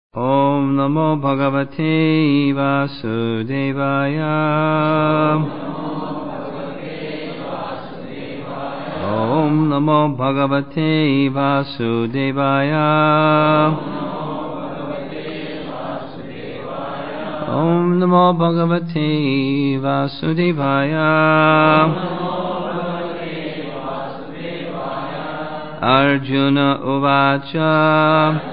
Om Namo Bhagavate Vasudevaya. Om Namo Bhagavate Vasudevaya. Om Namo Bhagavate Vasudevaya. Arjuna Uvacha.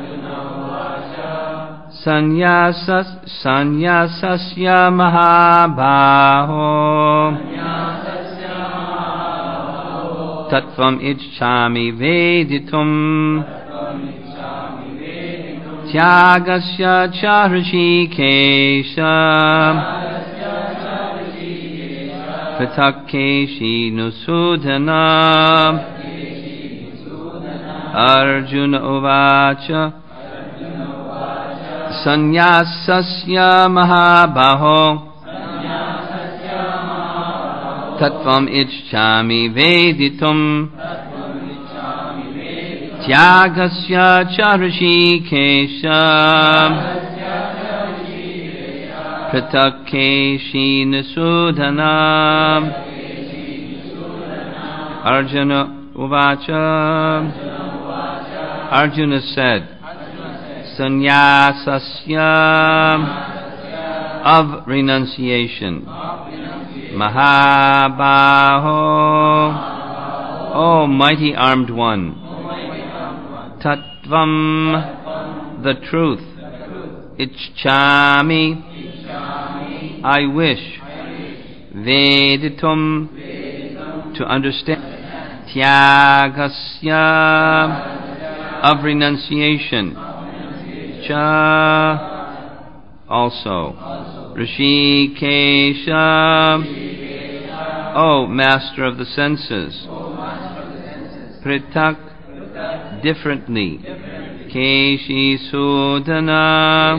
Sannyasasya mahabhaho tattvam ichchami veditum Tyagasya cha hrishikesha Pratakkeshi nusudhana. Arjuna Uvacha Sannyasasya mahabaho tattvam ichchami veditum Tyagasya cha hrishikesha Pratakkeshi nisudhana. Arjuna Uvacha. Arjuna said, Sannyasasya, of renunciation, Mahabaho, O mighty armed one, Tattvam, the truth, Ichchami, I wish, Veditum, to understand, Tyagasya, of renunciation, also Rishikesha, O master of the senses, Pritak, differently, Keshi Sudana.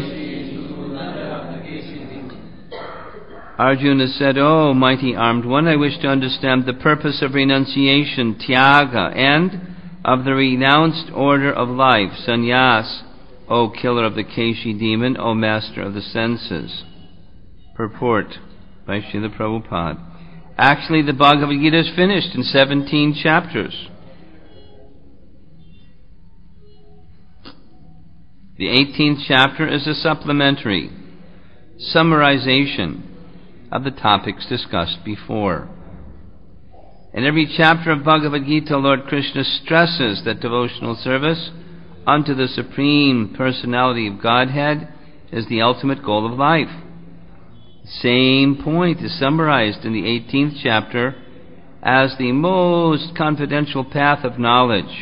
Arjuna said, O mighty armed one, I wish to understand the purpose of renunciation, Tyaga, and of the renounced order of life, Sannyas, O killer of the Keshi demon, O master of the senses. Purport by Srila Prabhupada. Actually, the Bhagavad Gita is finished in 17 chapters. The 18th chapter is a supplementary summarization of the topics discussed before. In every chapter of Bhagavad Gita, Lord Krishna stresses that devotional service unto the Supreme Personality of Godhead is the ultimate goal of life. The same point is summarized in the 18th chapter as the most confidential path of knowledge.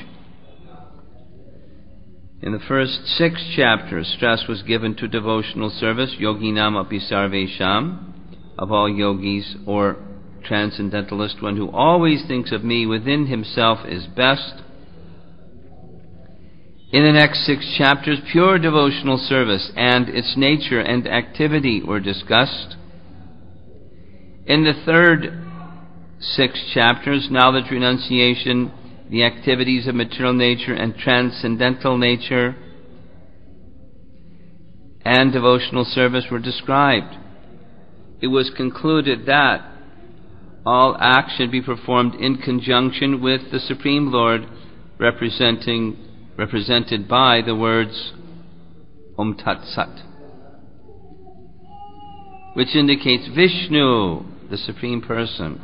In the first 6 chapters, stress was given to devotional service, yoginam api sarvesham, of all yogis, or transcendentalist, one who always thinks of me within himself is best. In the next 6 chapters, pure devotional service and its nature and activity were discussed. In the third 6 chapters, knowledge, renunciation, the activities of material nature and transcendental nature, and devotional service were described. It was concluded that all acts should be performed in conjunction with the Supreme Lord, represented by the words Om Tat Sat, which indicates Vishnu, the Supreme Person.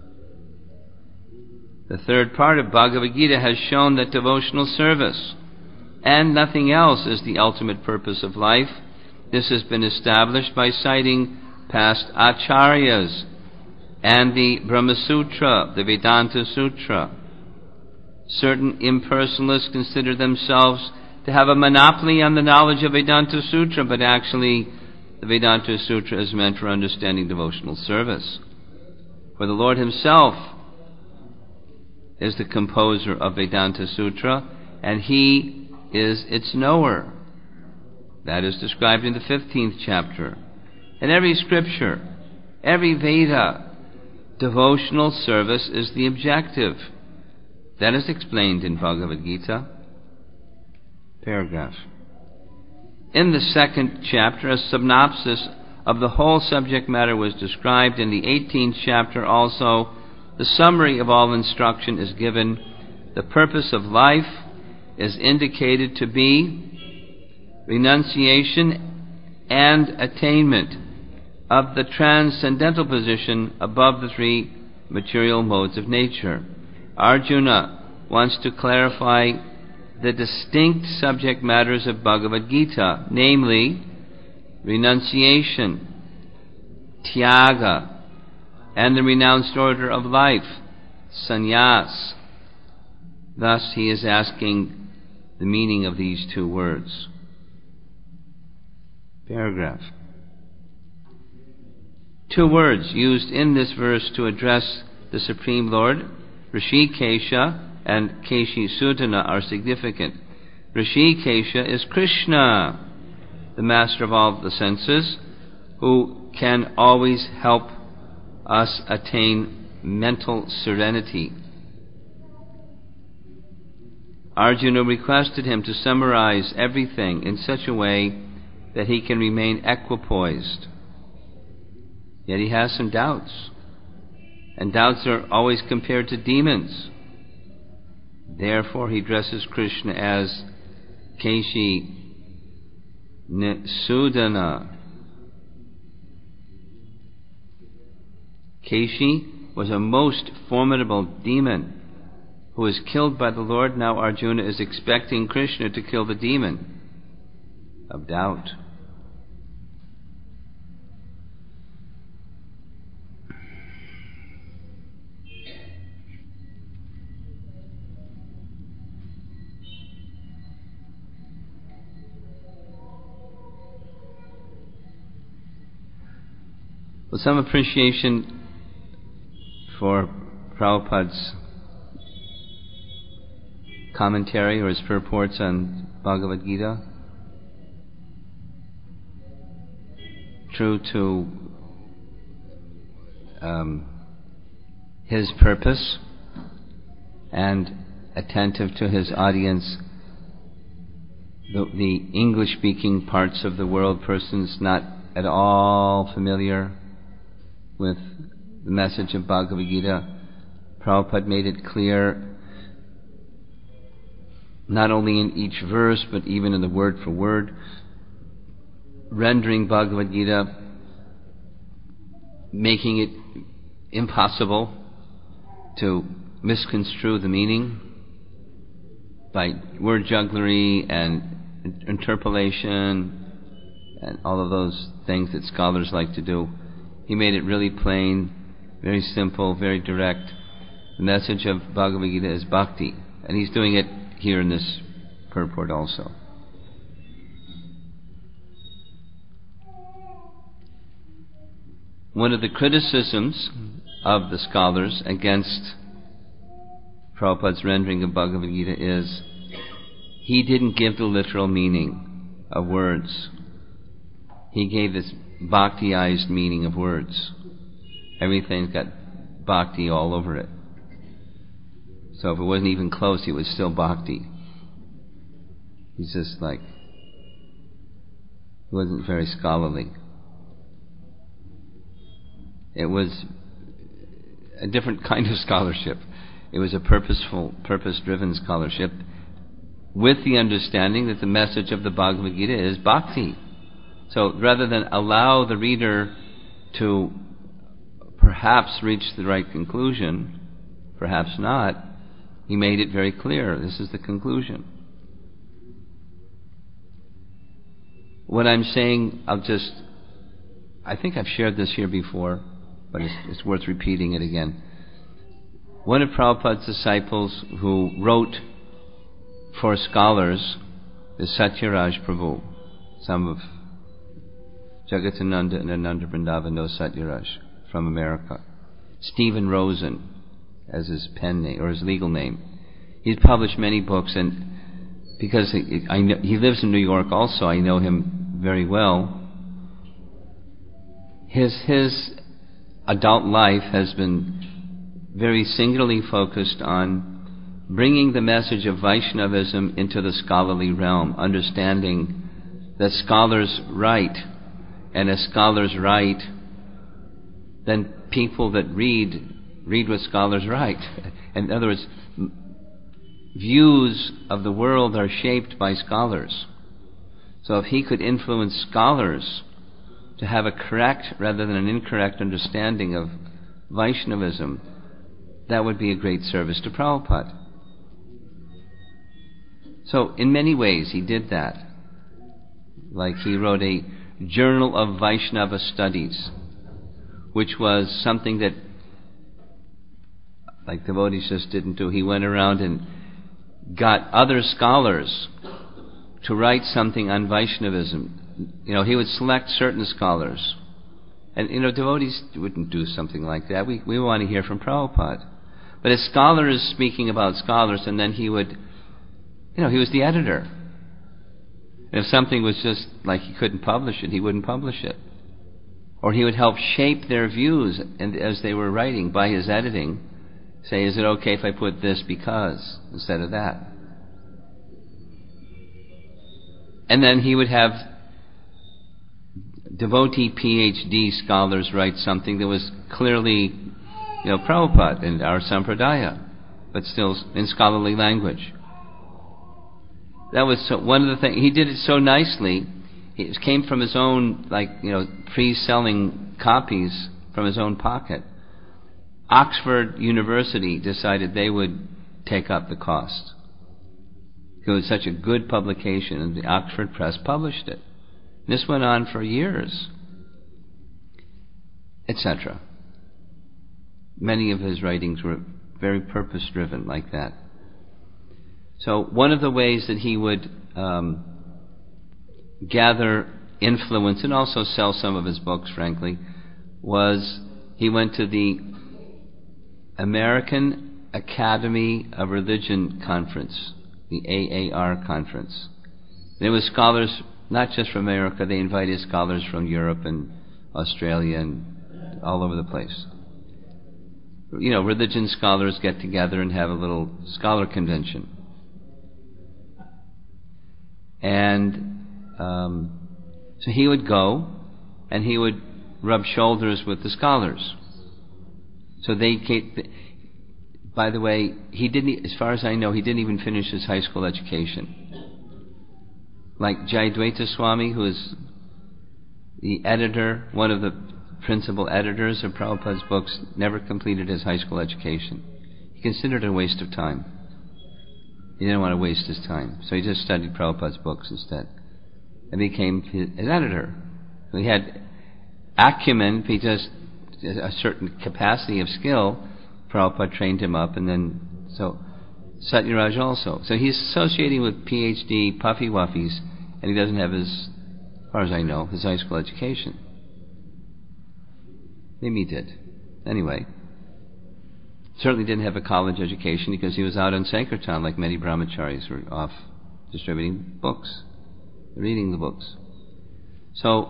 The third part of Bhagavad Gita has shown that devotional service and nothing else is the ultimate purpose of life. This has been established by citing past acharyas and the Brahma Sutra, the Vedanta Sutra. Certain impersonalists consider themselves to have a monopoly on the knowledge of Vedanta Sutra, but actually the Vedanta Sutra is meant for understanding devotional service. For the Lord Himself is the composer of Vedanta Sutra, and He is its knower. That is described in the 15th chapter. In every scripture, every Veda, devotional service is the objective. That is explained in Bhagavad Gita. Paragraph. In the second chapter, a synopsis of the whole subject matter was described. In the 18th chapter also, the summary of all instruction is given. The purpose of life is indicated to be renunciation and attainment of the transcendental position above the three material modes of nature. Arjuna wants to clarify the distinct subject matters of Bhagavad Gita, namely renunciation, tyaga, and the renounced order of life, sannyas. Thus he is asking the meaning of these two words. Paragraph. Two words used in this verse to address the Supreme Lord, Rishikesha and Keshi-Sudana, are significant. Rishikesha is Krishna, the master of all the senses, who can always help us attain mental serenity. Arjuna requested him to summarize everything in such a way that he can remain equipoised. Yet he has some doubts, and doubts are always compared to demons. Therefore he addresses Krishna as Keshi Sudana. Keshi was a most formidable demon who was killed by the Lord. Now Arjuna is expecting Krishna to kill the demon of doubt. With some appreciation for Prabhupada's commentary or his purports on Bhagavad Gita, true to his purpose and attentive to his audience, the English-speaking parts of the world, persons not at all familiar with the message of Bhagavad Gita, Prabhupada made it clear, not only in each verse, but even in the word for word, rendering Bhagavad Gita, making it impossible to misconstrue the meaning by word jugglery and interpolation and all of those things that scholars like to do. He made it really plain, very simple, very direct. The message of Bhagavad Gita is bhakti, and he's doing it here in this purport also. One of the criticisms of the scholars against Prabhupada's rendering of Bhagavad Gita is he didn't give the literal meaning of words. He gave this bhaktiized meaning of words. Everything's got bhakti all over it. So if it wasn't even close, it was still bhakti. He's just like, he wasn't very scholarly. It was a different kind of scholarship. It was a purposeful, purpose-driven scholarship with the understanding that the message of the Bhagavad Gita is bhakti. So rather than allow the reader to perhaps reach the right conclusion, perhaps not, he made it very clear, this is the conclusion. What I'm saying, I think I've shared this here before, but it's worth repeating it again. One of Prabhupada's disciples who wrote for scholars is Satyaraj Prabhu. Some of Jagatananda and Ananda Vrindavan know Satyaraj from America. Stephen Rosen as his pen name or his legal name. He's published many books, and because he lives in New York also, I know him very well. His adult life has been very singularly focused on bringing the message of Vaishnavism into the scholarly realm, understanding that scholars write, and as scholars write, then people that read what scholars write. In other words, views of the world are shaped by scholars. So if he could influence scholars to have a correct rather than an incorrect understanding of Vaishnavism, that would be a great service to Prabhupada. So in many ways he did that. Like he wrote a Journal of Vaishnava Studies, which was something that, like devotees just didn't do. He went around and got other scholars to write something on Vaishnavism. He would select certain scholars. And, devotees wouldn't do something like that. We want to hear from Prabhupada. But a scholar is speaking about scholars, and then he would, he was the editor. And if something was just like he couldn't publish it, he wouldn't publish it. Or he would help shape their views and as they were writing by his editing. Say, is it okay if I put this because instead of that? And then he would have devotee PhD scholars write something that was clearly, Prabhupada and our Sampradaya, but still in scholarly language. That was one of the things. He did it so nicely. It came from his own, pre-selling copies from his own pocket. Oxford University decided they would take up the cost. It was such a good publication, and the Oxford Press published it. This went on for years, etc. Many of his writings were very purpose-driven like that. So one of the ways that he would gather influence and also sell some of his books, frankly, was he went to the American Academy of Religion Conference, the AAR conference. There was scholars not just from America, they invited scholars from Europe and Australia and all over the place. Religion scholars get together and have a little scholar convention. And so he would go and he would rub shoulders with the scholars. So they came, by the way, he didn't, as far as I know, he didn't even finish his high school education. Like Jayadvaita Swami, who is the editor, one of the principal editors of Prabhupada's books, never completed his high school education. He considered it a waste of time. He didn't want to waste his time. So he just studied Prabhupada's books instead. And became his editor. So he had acumen, he just a certain capacity of skill. Prabhupada trained him up, and then so Satyaraj also. So he's associating with PhD puffy wuffies, and he doesn't have his, as far as I know, his high school education. Maybe he did. Anyway, certainly didn't have a college education because he was out on Sankirtan like many brahmacharis were off distributing books, reading the books. So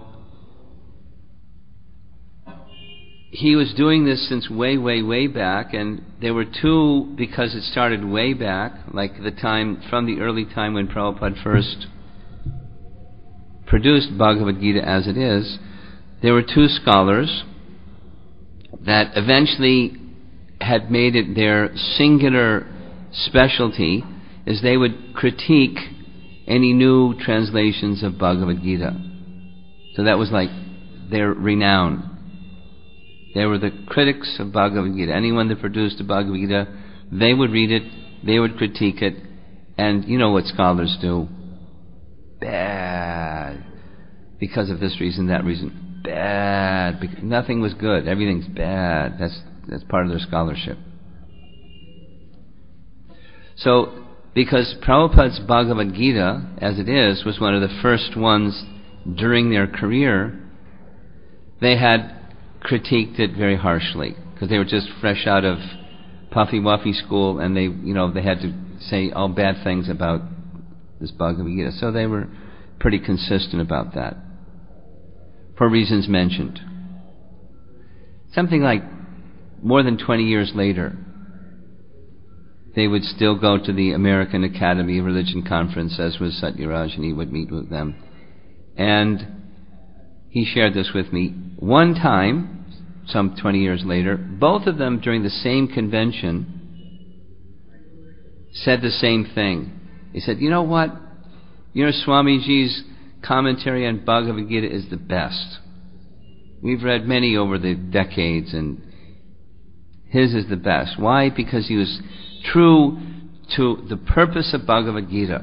he was doing this since way, way, way back, and there were two, because it started way back, like the time, from the early time when Prabhupada first produced Bhagavad Gita as it is, there were two scholars that eventually had made it their singular specialty, is they would critique any new translations of Bhagavad Gita. So that was like their renown. They were the critics of Bhagavad Gita. Anyone that produced the Bhagavad Gita, they would read it, they would critique it, and you know what scholars do. Bad. Because of this reason, that reason. Bad. Because nothing was good. Everything's bad. That's part of their scholarship. So, because Prabhupada's Bhagavad Gita, as it is, was one of the first ones during their career, they had critiqued it very harshly, because they were just fresh out of Puffy Wuffy school, and they had to say all bad things about this Bhagavad Gita. So they were pretty consistent about that, for reasons mentioned. Something like more than 20 years later, they would still go to the American Academy of Religion Conference, as was Satyaraj, and he would meet with them. And he shared this with me. One time, some 20 years later, both of them during the same convention said the same thing. He said, you know what? Swamiji's commentary on Bhagavad Gita is the best. We've read many over the decades, and his is the best. Why? Because he was true to the purpose of Bhagavad Gita.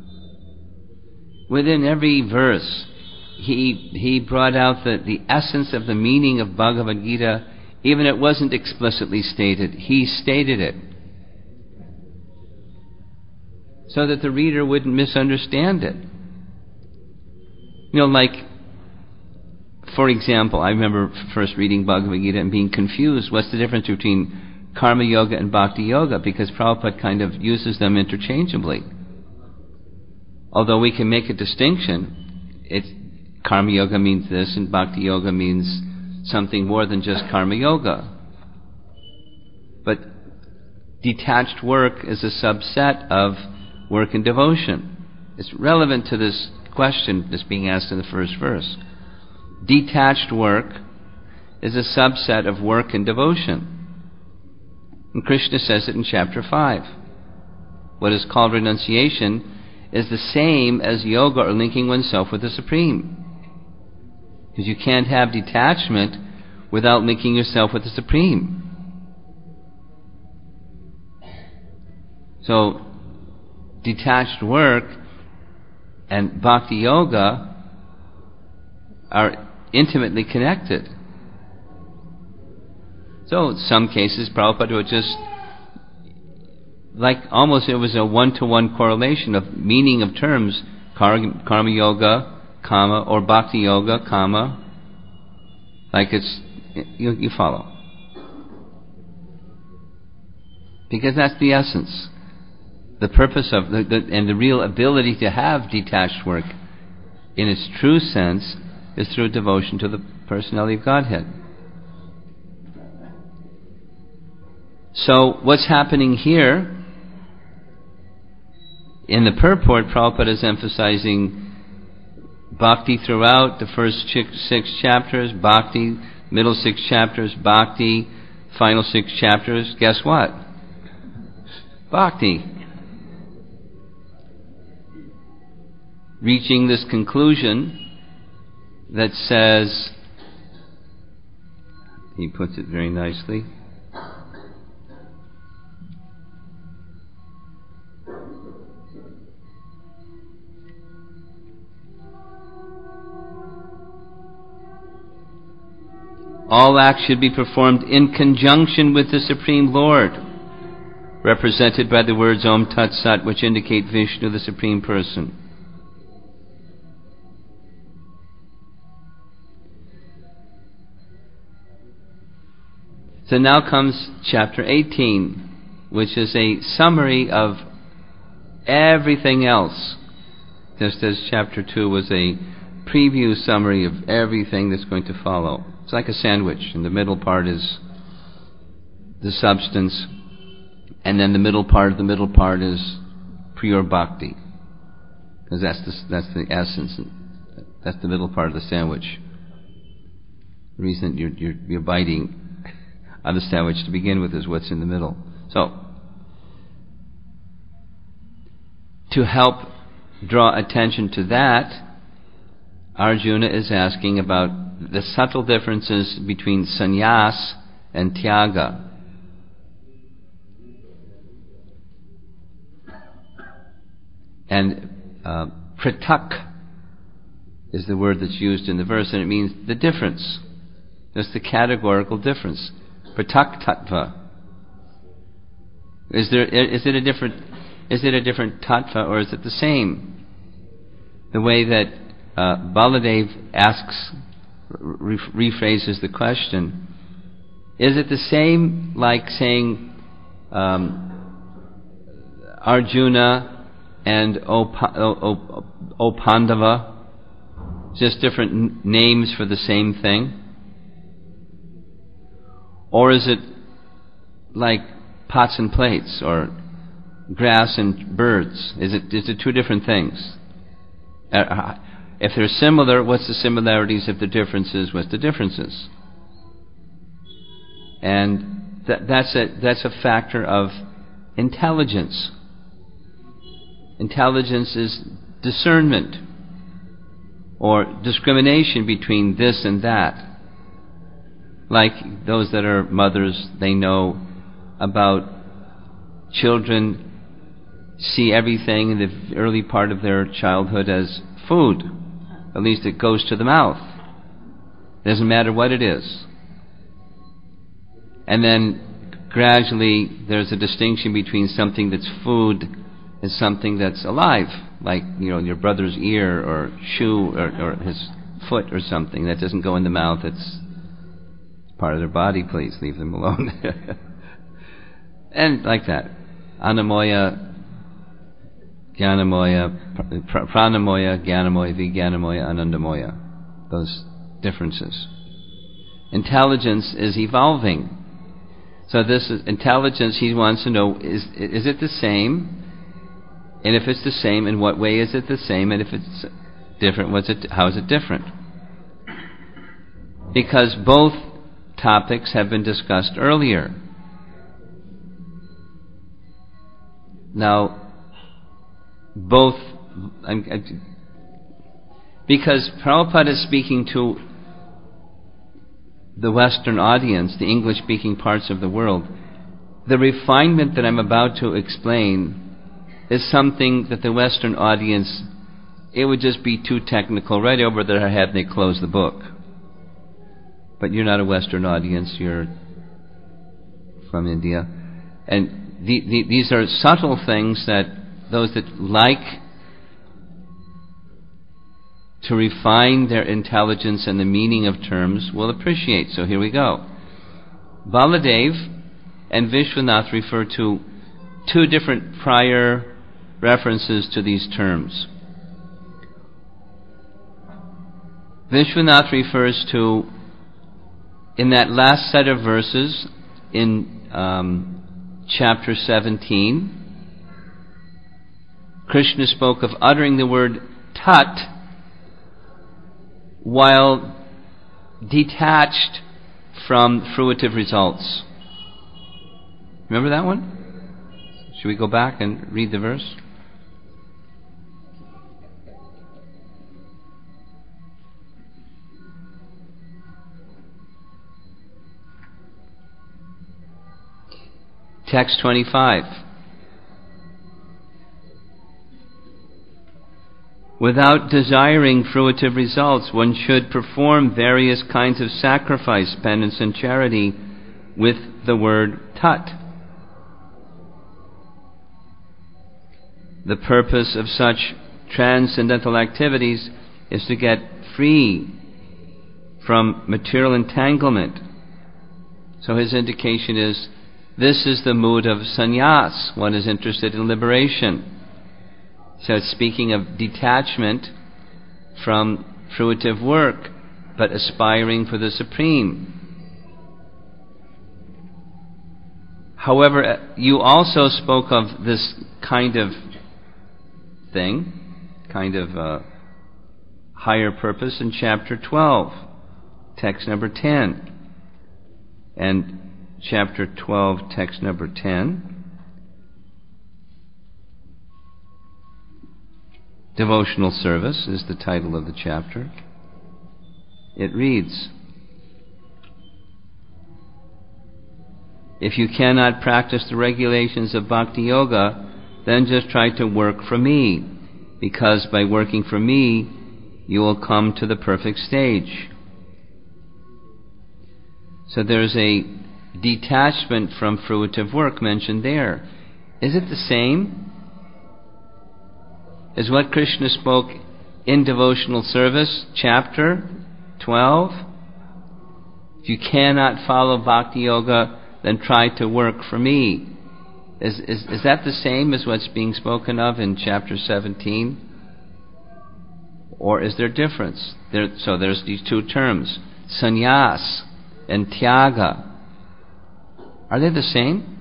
Within every verse, he brought out the essence of the meaning of Bhagavad Gita, even it wasn't explicitly stated. He stated it, so that the reader wouldn't misunderstand it. Like, for example, I remember first reading Bhagavad Gita and being confused. What's the difference between Karma Yoga and Bhakti Yoga? Because Prabhupada kind of uses them interchangeably. Although we can make a distinction, Karma Yoga means this and Bhakti Yoga means something more than just Karma Yoga. But detached work is a subset of work and devotion. It's relevant to this question that's being asked in the first verse. Detached work is a subset of work and devotion. And Krishna says it in chapter 5. What is called renunciation is the same as yoga or linking oneself with the Supreme. Because you can't have detachment without linking yourself with the Supreme. So, detached work and Bhakti Yoga are intimately connected. So, in some cases, Prabhupada would just, almost it was a one-to-one correlation of meaning of terms, Karma Yoga, comma, or Bhakti Yoga, comma, you follow. Because that's the essence. The purpose of, and the real ability to have detached work in its true sense is through devotion to the personality of Godhead. So, what's happening here, in the purport, Prabhupada is emphasizing Bhakti throughout the first 6 chapters, Bhakti, middle 6 chapters, Bhakti, final 6 chapters. Guess what? Bhakti. Reaching this conclusion that says, he puts it very nicely, all acts should be performed in conjunction with the Supreme Lord, represented by the words Om Tat Sat, which indicate Vishnu, the Supreme Person. So now comes chapter 18, which is a summary of everything else, just as chapter 2 was a preview summary of everything that's going to follow. It's like a sandwich, and the middle part is the substance, and then the middle part is pure bhakti, because that's the essence. That's the middle part of the sandwich. The reason you're biting on the sandwich to begin with is what's in the middle. So, to help draw attention to that, Arjuna is asking about the subtle differences between sannyas and tyaga. And pratak is the word that's used in the verse, and it means the difference. That's the categorical difference. Pratak tattva. Is it a different tattva, or is it the same? The way that Baladev rephrases the question, is it the same like saying Arjuna and O Pandava, just different names for the same thing? Or is it like pots and plates, or grass and birds? Is it two different things? If they're similar, what's the similarities? If they're differences, what's the differences? And that's a factor of intelligence. Intelligence is discernment or discrimination between this and that. Like those that are mothers, they know about children see everything in the early part of their childhood as food. At least it goes to the mouth. Doesn't matter what it is. And then gradually there's a distinction between something that's food and something that's alive, like your brother's ear or shoe or his foot or something. That doesn't go in the mouth. It's part of their body. Please leave them alone. And like that. Anamoya, Gyanamoya, Pranamoya, Gyanamoya, Vijnanamoya, Anandamoya. Those differences. Intelligence is evolving. So this is intelligence. He wants to know, is it the same? And if it's the same, in what way is it the same? And if it's different, how is it different? Because both topics have been discussed earlier. Now, because Prabhupada is speaking to the Western audience, the English-speaking parts of the world, the refinement that I'm about to explain is something that the Western audience, it would just be too technical. Right over their head, they close the book. But you're not a Western audience, you're from India. And these are subtle things that those that like to refine their intelligence and the meaning of terms will appreciate. So here we go. Baladev and Vishwanath refer to two different prior references to these terms. Vishwanath refers to, in that last set of verses in chapter 17, Krishna spoke of uttering the word tat while detached from fruitive results. Remember that one? Should we go back and read the verse? Text 25. Without desiring fruitive results, one should perform various kinds of sacrifice, penance, and charity with the word tat. The purpose of such transcendental activities is to get free from material entanglement. So his indication is, this is the mood of sannyas. One is interested in liberation. So it's speaking of detachment from fruitive work, but aspiring for the supreme. However, you also spoke of this kind of thing, kind of higher purpose in chapter 12, text number 10. And chapter 12, text number 10. Devotional Service is the title of the chapter. It reads, if you cannot practice the regulations of Bhakti Yoga, then just try to work for me, because by working for me, you will come to the perfect stage. So there's a detachment from fruitive work mentioned there. Is it the same as what Krishna spoke in Devotional Service, chapter 12? If you cannot follow Bhakti Yoga, then try to work for me. Is that the same as what's being spoken of in chapter 17? Or is there difference? So there's these two terms, sannyas and tyaga. Are they the same?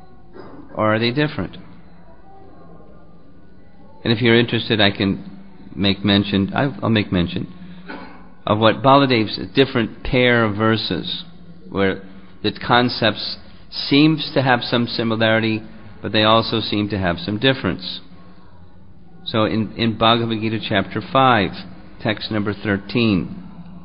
Or are they different? And if you're interested, I can make mention, I'll make mention of what Baladev's different pair of verses, where the concepts seems to have some similarity, but they also seem to have some difference. So in Bhagavad Gita chapter 5, text number 13,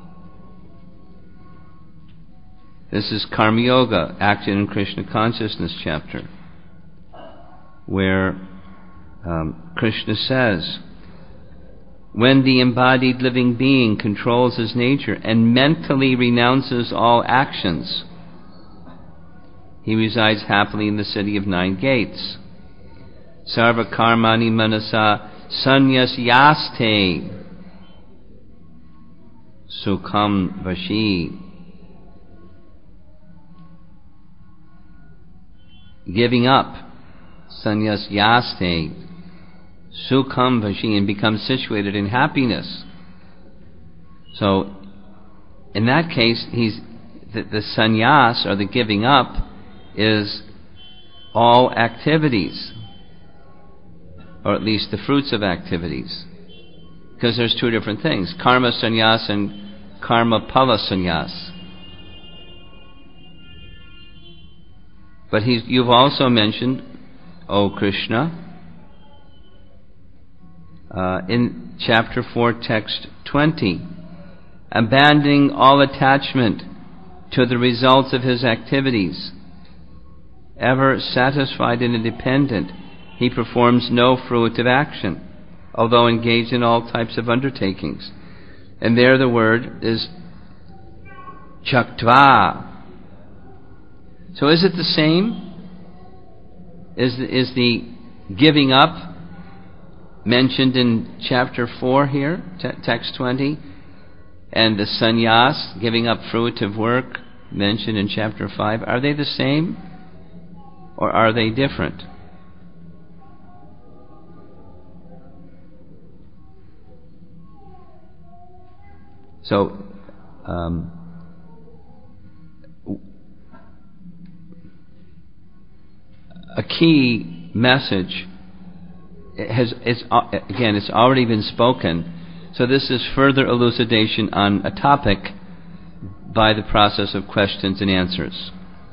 this is Karma Yoga, Acted in Krishna Consciousness chapter, where Krishna says, when the embodied living being controls his nature and mentally renounces all actions, he resides happily in the city of 9 gates. Sarva karmani manasa sannyasayaste sukham vashi. Giving up, sannyasayaste sukham vashi, and becomes situated in happiness. So, in that case, the sannyas, or the giving up, is all activities, or at least the fruits of activities, because there's 2 different things: karma sannyas and karma phala sannyas. But you've also mentioned, O Krishna, in chapter 4, text 20, abandoning all attachment to the results of his activities, ever satisfied and independent, he performs no fruitive action, although engaged in all types of undertakings. And there the word is chaktva. So is it the same? Is the giving up mentioned in chapter 4 here, text 20, and the sannyas, giving up fruitive work, mentioned in chapter 5, are they the same, or are they different? So, a key message it's already been spoken, so this is further elucidation on a topic by the process of questions and answers.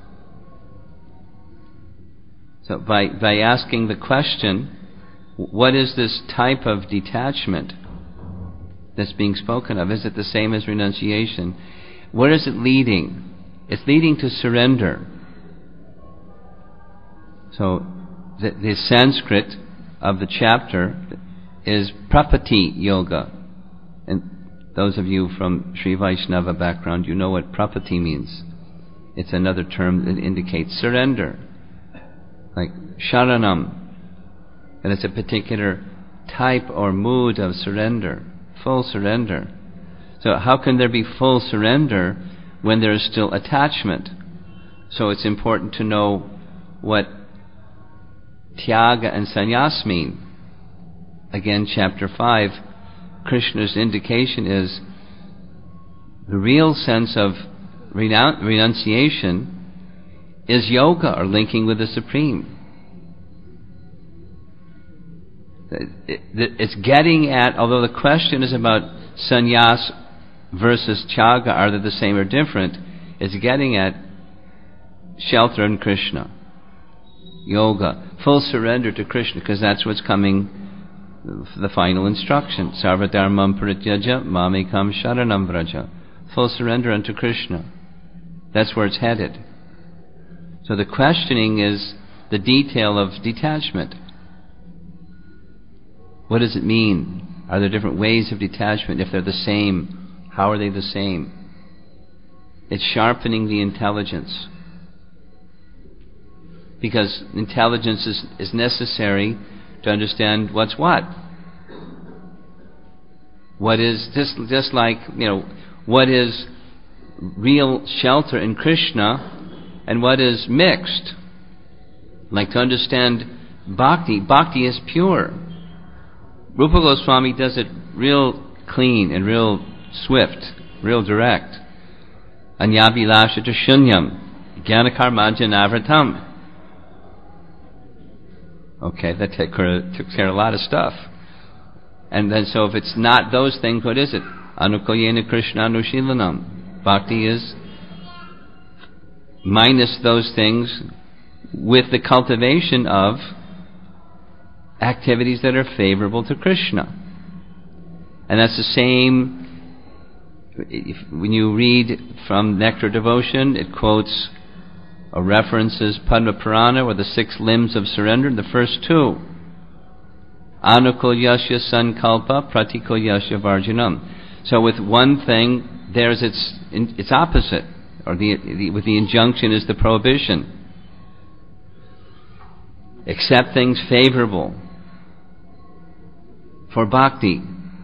So by asking the question, what is this type of detachment that's being spoken of? Is it the same as renunciation? Where is it leading? It's leading to surrender. So the Sanskrit of the chapter is Prapati Yoga. And those of you from Sri Vaishnava background, you know what Prapati means. It's another term that indicates surrender. Like Sharanam. And it's a particular type or mood of surrender. Full surrender. So how can there be full surrender when there is still attachment? So it's important to know what Tyaga and Sannyas mean. Again, chapter 5, Krishna's indication is the real sense of renunciation is yoga, or linking with the Supreme. It's getting at, although the question is about sannyas versus tyaga, are they the same or different, it's getting at shelter in Krishna. Yoga, full surrender to Krishna, because that's what's coming, the final instruction. Sarva dharmam parityaja mamekam sharanam vraja. Full surrender unto Krishna. That's where it's headed. So the questioning is the detail of detachment. What does it mean? Are there different ways of detachment? If they're the same, how are they the same? It's sharpening the intelligence. Because intelligence is necessary to understand what's what. What is, just like, what is real shelter in Krishna and what is mixed. Like to understand bhakti is pure. Rupa Goswami does it real clean and real swift, real direct. Anyabilashata shunyam, jnanakarmaja navratam. Okay, that took care of a lot of stuff. And then so if it's not those things, what is it? Anukulyena Krishna Anushilanam. Bhakti is minus those things with the cultivation of activities that are favorable to Krishna. And that's the same when you read from Nectar Devotion. It quotes or references Padma Purana, or the 6 limbs of surrender, the first 2. Anukulyasya sankalpa pratikulyasya varjanam. So with one thing, there's its opposite, or with the injunction is the prohibition. Accept things favorable for bhakti.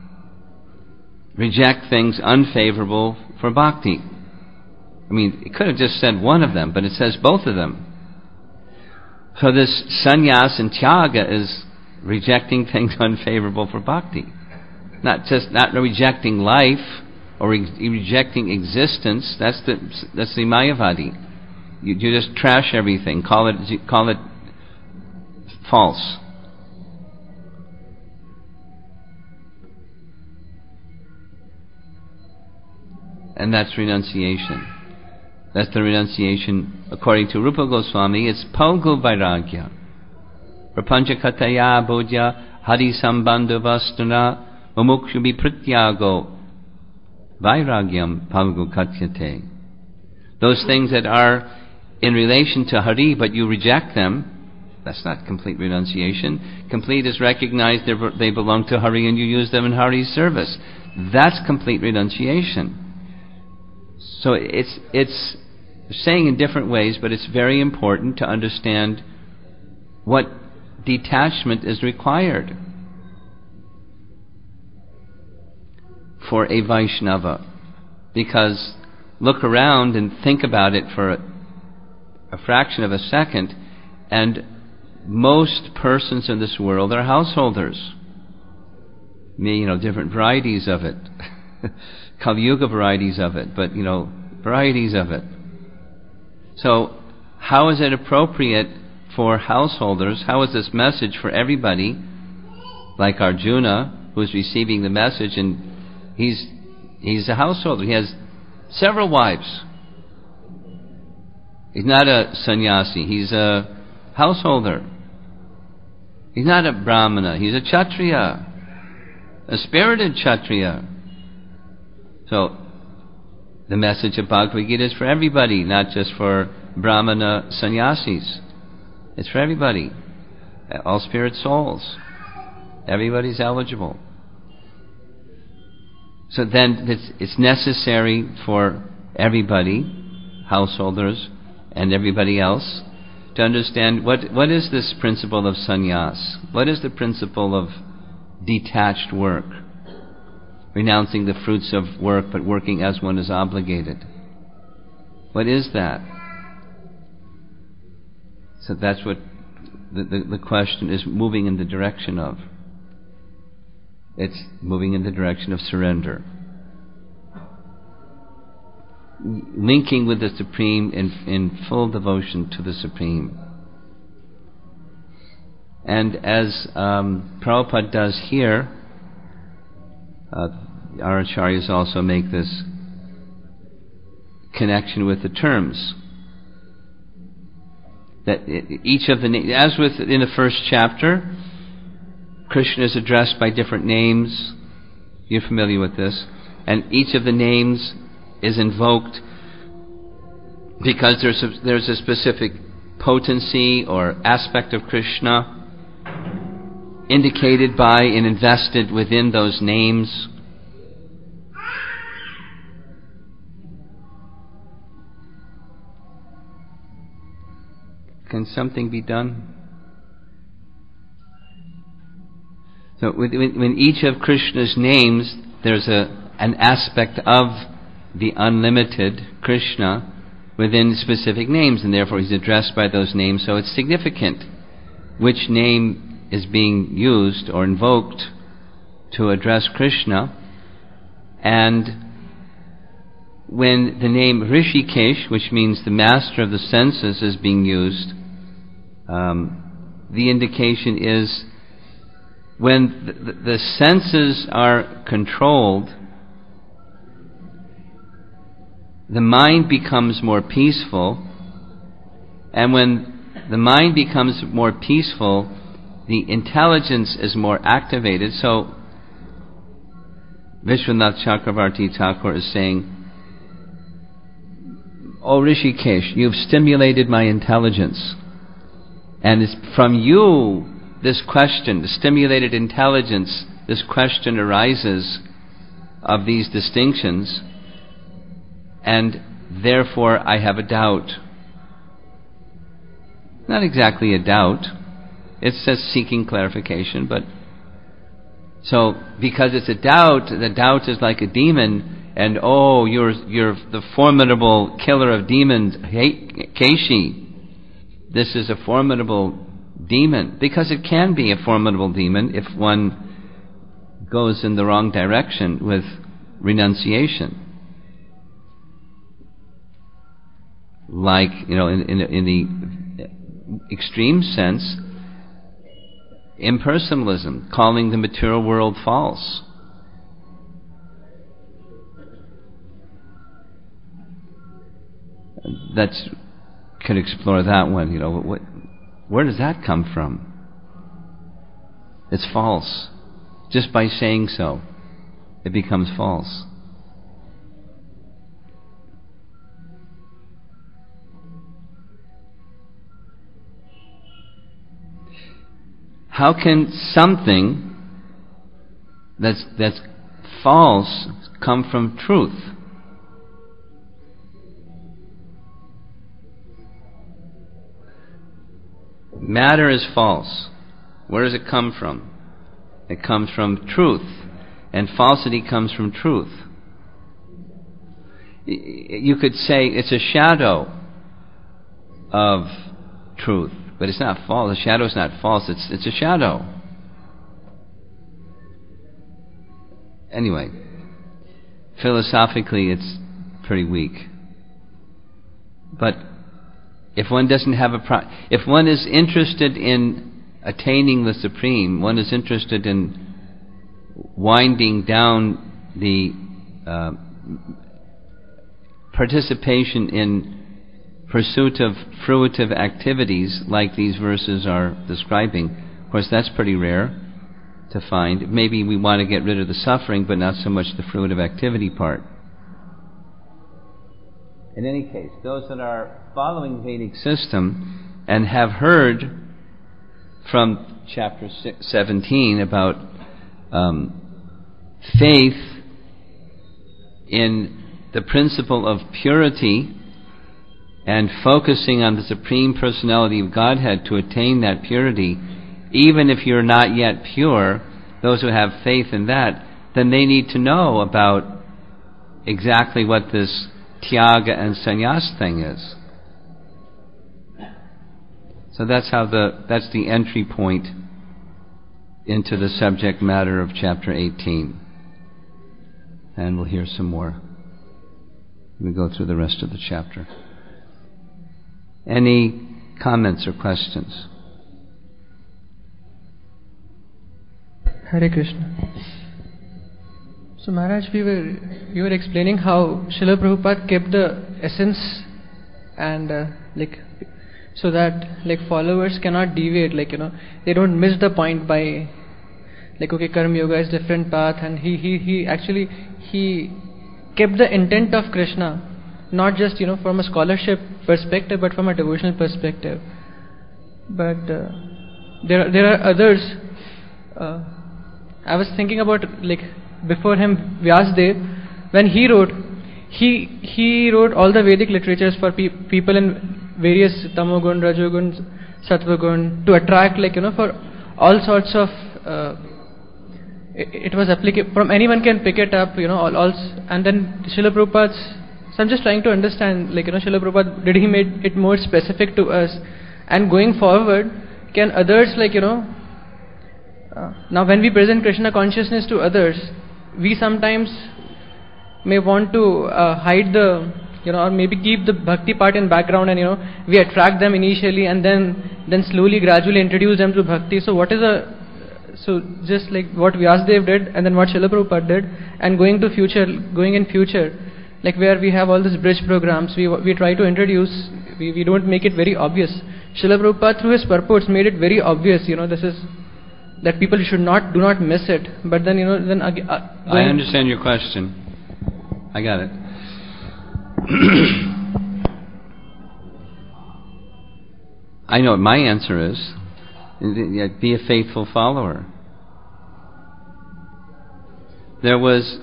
Reject things unfavorable for bhakti. I mean, it could have just said one of them, but it says both of them. So this sannyas and tyaga is rejecting things unfavorable for bhakti. Not rejecting life or rejecting existence. That's the Mayavadi. You just trash everything. Call it false. And that's renunciation. That's the renunciation, according to Rupa Goswami. It's Palgu Vairagya. Prapanchakataya bodhya hari sambandha vastuna mumukshubi prityago vairagyam palgu katyate. Those things that are in relation to Hari, but you reject them, that's not complete renunciation. Complete is recognized they belong to Hari and you use them in Hari's service. That's complete renunciation. So it's saying in different ways, but it's very important to understand what detachment is required for a Vaishnava. Because look around and think about it for a fraction of a second, and most persons in this world are householders. Different varieties of it. Kali Yuga varieties of it, but varieties of it. So how is it appropriate for householders? How is this message for everybody, like Arjuna, who's receiving the message, and he's a householder. He has several wives. He's not a sannyasi. He's a householder. He's not a brahmana. He's a kshatriya, a spirited kshatriya. So the message of Bhagavad Gita is for everybody, not just for brahmana sannyasis. It's for everybody, all spirit souls. Everybody's eligible. So then it's necessary for everybody, householders and everybody else, to understand what is this principle of sannyas? What is the principle of detached work? Renouncing the fruits of work, but working as one is obligated. What is that? So that's what the question is moving in the direction of. It's moving in the direction of surrender. Linking with the Supreme in full devotion to the Supreme. And as Prabhupada does here, our acharyas also make this connection with the terms. That each of the as with in the first chapter, Krishna is addressed by different names. You're familiar with this, and each of the names is invoked because there's a specific potency or aspect of Krishna indicated by and invested within those names. Can something be done? So when each of Krishna's names, there's an aspect of the unlimited Krishna within specific names, and therefore he's addressed by those names. So it's significant which name is being used or invoked to address Krishna. And when the name Rishikesh, which means the master of the senses, is being used, the indication is when the senses are controlled, the mind becomes more peaceful, and when the mind becomes more peaceful, the intelligence is more activated. So Vishwanath Chakravarti Thakur is saying, "O Rishikesh, you've stimulated my intelligence. And it's from you, this question, the stimulated intelligence, this question arises of these distinctions, and therefore I have a doubt." Not exactly a doubt. It says seeking clarification, but so because it's a doubt, the doubt is like a demon, and oh, you're the formidable killer of demons, Keshi. This is a formidable demon, because it can be a formidable demon if one goes in the wrong direction with renunciation. Like, in the extreme sense, impersonalism, calling the material world false. Could explore that one. Where does that come from? It's false. Just by saying so, it becomes false. How can something that's false come from truth? Matter is false. Where does it come from? It comes from truth, and falsity comes from truth. You could say it's a shadow of truth, but it's not false. The shadow is not false. It's a shadow. Anyway, philosophically, it's pretty weak. But if one doesn't have if one is interested in attaining the Supreme, one is interested in winding down the participation in pursuit of fruitive activities like these verses are describing. Of course, that's pretty rare to find. Maybe we want to get rid of the suffering, but not so much the fruitive activity part. In any case, those that are following Vedic system and have heard from chapter 17 about faith in the principle of purity and focusing on the Supreme Personality of Godhead to attain that purity, even if you're not yet pure, those who have faith in that, then they need to know about exactly what this Tyaga and Sannyas thing is. So that's the entry point into the subject matter of chapter 18. And we'll hear some more. We go through the rest of the chapter. Any comments or questions? Hare Krishna. So Maharaj, you were explaining how Srila Prabhupada kept the essence and so that followers cannot deviate, they don't miss the point by okay, Karma Yoga is different path, and he actually kept the intent of Krishna, not just from a scholarship perspective, but from a devotional perspective. But there are others. I was thinking about before him, Vyasadeva, when he wrote, he wrote all the Vedic literatures for people in various tamogun, rajogun, sattvagun, to attract for all sorts of it was applicable, from anyone can pick it up, all, and then Srila Prabhupada's, so I'm just trying to understand, Srila Prabhupada, did he make it more specific to us? And going forward, can others, now when we present Krishna consciousness to others, we sometimes may want to hide the, or maybe keep the bhakti part in background, and we attract them initially and then slowly, gradually introduce them to bhakti. So what is so just like what Vyasdev did, and then what Srila Prabhupada did, and going in future, like where we have all these bridge programs, we try to introduce, we don't make it very obvious. Srila Prabhupada through his purports made it very obvious, this is, that people do not miss it. But then, I understand your question. I got it. I know what my answer is. Be a faithful follower. There was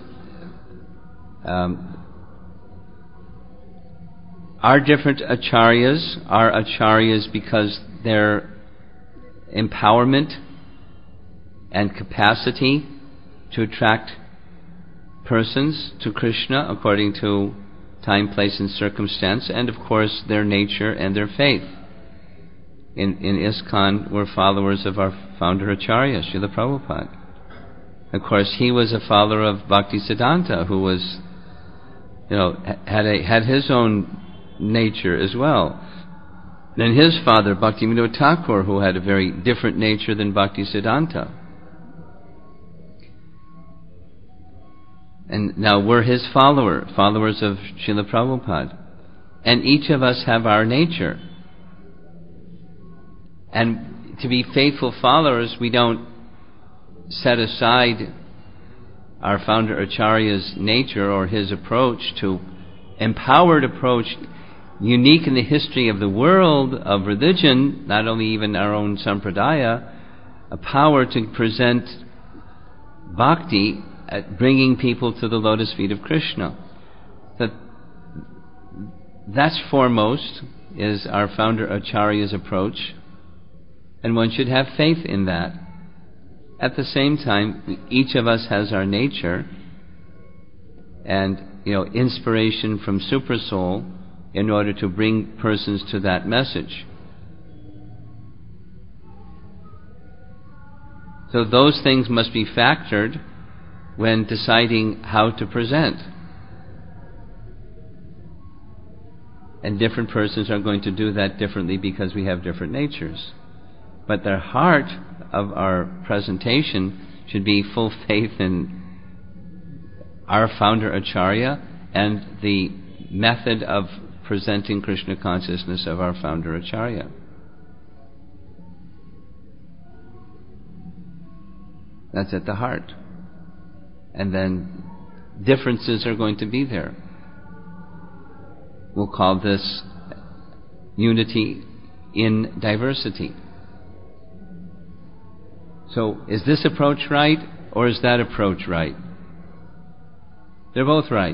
our different acharyas are acharyas because their empowerment and capacity to attract persons to Krishna according to time, place, and circumstance, and of course their nature and their faith. In ISKCON, we're followers of our founder Acharya, Srila Prabhupada. Of course, he was a follower of Bhaktisiddhanta, who was, had his own nature as well. Then his father, Bhaktivinoda Thakur, who had a very different nature than Bhaktisiddhanta. And now we're his followers of Srila Prabhupada. And each of us have our nature. And to be faithful followers, we don't set aside our founder Acharya's nature or his approach to empowered approach, unique in the history of the world, of religion, not only even our own sampradaya, a power to present bhakti at bringing people to the lotus feet of Krishna. That's foremost, is our founder Acharya's approach. And one should have faith in that. At the same time, each of us has our nature and, inspiration from Supersoul in order to bring persons to that message. So those things must be factored when deciding how to present. And different persons are going to do that differently because we have different natures. But the heart of our presentation should be full faith in our founder Acharya and the method of presenting Krishna consciousness of our founder Acharya. That's at the heart. And then differences are going to be there. We'll call this unity in diversity. So, is this approach right, or is that approach right? They're both right.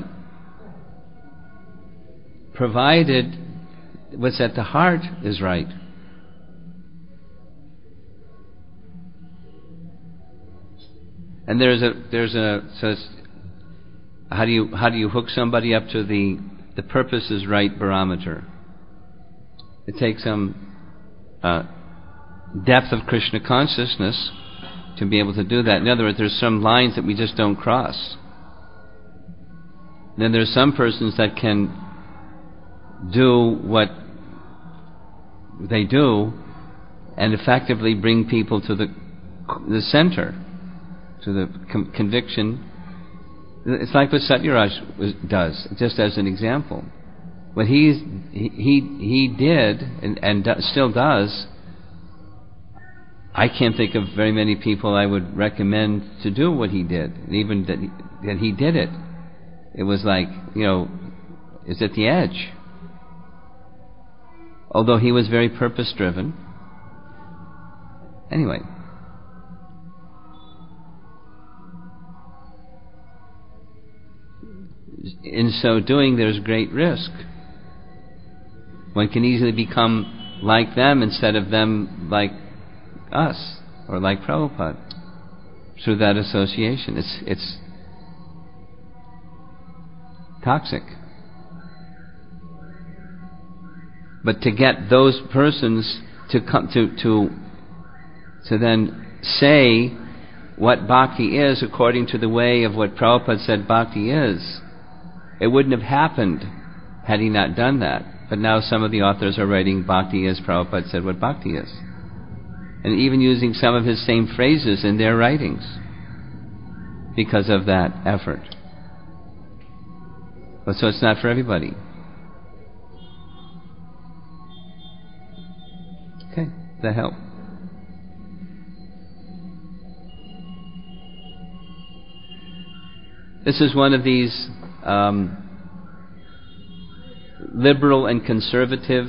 Provided what's at the heart is right. And so how do you hook somebody up to the purpose is right barometer? It takes some depth of Krishna consciousness to be able to do that. In other words, there's some lines that we just don't cross. Then there's some persons that can do what they do and effectively bring people to the center, to the conviction. It's like what Satyaraj does, just as an example. What he did and still does, I can't think of very many people I would recommend to do what he did. And even that he did it. It was like, it's at the edge. Although he was very purpose-driven. Anyway. In so doing, there's great risk. One can easily become like them instead of them like us, or like Prabhupada, through that association. It's toxic. But to get those persons to come to then say what bhakti is according to the way of what Prabhupada said bhakti is, it wouldn't have happened had he not done that. But now some of the authors are writing bhakti as Prabhupada said what bhakti is. and even using some of his same phrases in their writings because of that effort. But so it's not for everybody. Okay, does that help? This is one of these liberal and conservative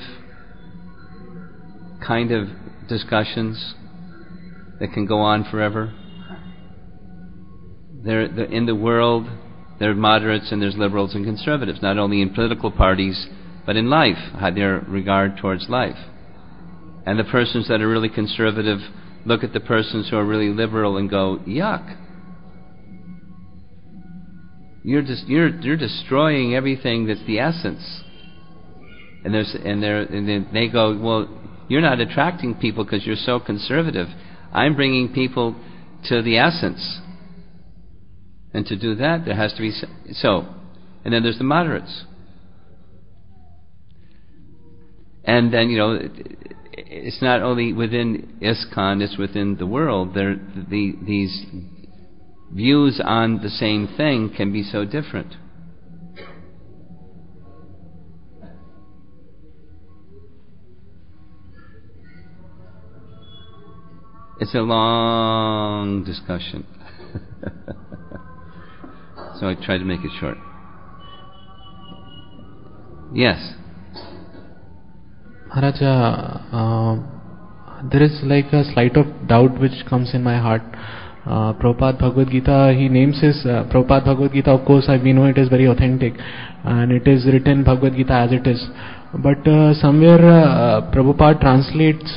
kind of discussions that can go on forever. In the world, there are moderates and there's liberals and conservatives, not only in political parties, but in life, how their regard towards life. And the persons that are really conservative look at the persons who are really liberal and go, yuck. You're destroying everything that's the essence. And then they go, well, you're not attracting people because you're so conservative. I'm bringing people to the essence. And to do that, there has to be so. And then there's the moderates. And then, it's not only within ISKCON, it's within the world. These views on the same thing can be so different. It's a long discussion. So I tried to make it short. Yes. Maharaj, there is like a slight of doubt which comes in my heart. Prabhupada Bhagavad Gita, he names his Prabhupada Bhagavad Gita, of course we know it is very authentic and it is written Bhagavad Gita as it is. But somewhere Prabhupada translates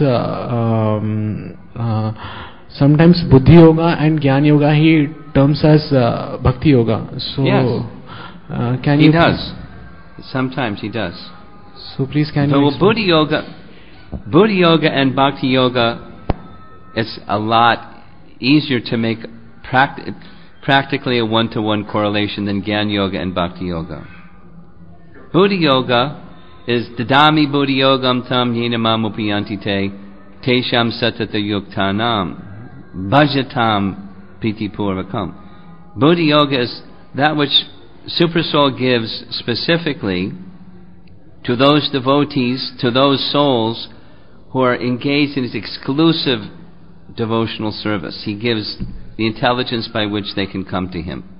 sometimes Buddhi Yoga and Jnana Yoga he terms as Bhakti Yoga. So yes. Can he you... He does. Sometimes he does. So please can so you... Well, Buddhi Yoga and Bhakti Yoga, it's a lot easier to make practically a one-to-one correlation than Jnana Yoga and Bhakti Yoga. Buddhi Yoga is Dadami Buddhi Yogam Tam Yenamam Upayanti Te Tesham Satata Yuktanam Bhajatam Piti Purvakam. Buddhi Yoga is that which Supersoul gives specifically to those devotees, to those souls who are engaged in his exclusive devotional service. He gives the intelligence by which they can come to him.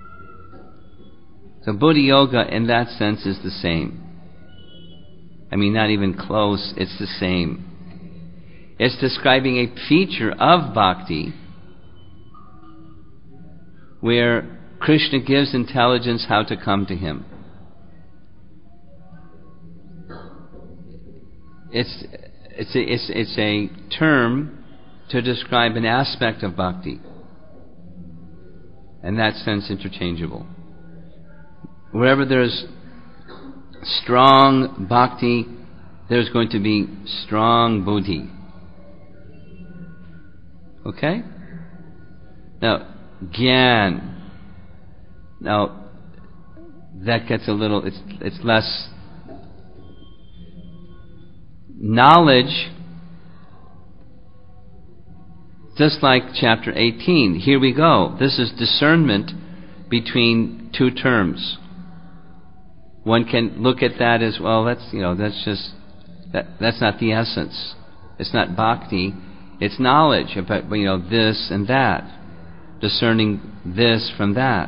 So Buddhi Yoga in that sense is the same. I mean, not even close, it's the same. It's describing a feature of bhakti where Krishna gives intelligence how to come to him. It's a term to describe an aspect of bhakti. In that sense, interchangeable. Wherever there's strong bhakti, there's going to be strong buddhi. Okay? Now, Gyan. Now, that gets a little, it's less knowledge, just like chapter 18. Here we go. This is discernment between two terms. One can look at that as, well, that's not the essence. It's not bhakti. It's knowledge about, this and that. Discerning this from that.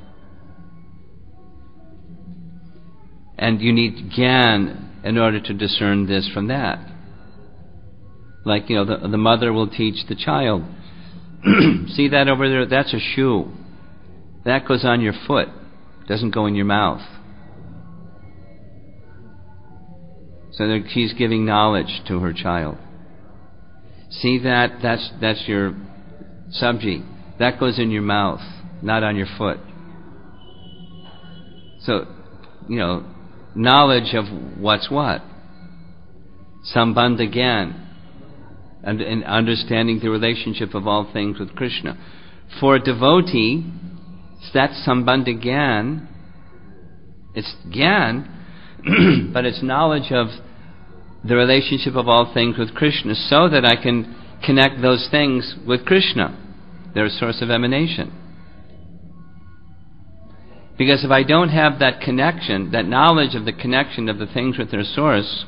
And you need Gyan in order to discern this from that. Like, the mother will teach the child. See that over there? That's a shoe. That goes on your foot. It doesn't go in your mouth. So she's giving knowledge to her child. See that? That's your sabji. That goes in your mouth, not on your foot. So, knowledge of what's what. Sambandha Gyan. And understanding the relationship of all things with Krishna. For a devotee, that's Sambandha Gyan. It's Gyan, but it's knowledge of the relationship of all things with Krishna, so that I can connect those things with Krishna, their source of emanation. Because if I don't have that connection, that knowledge of the connection of the things with their source,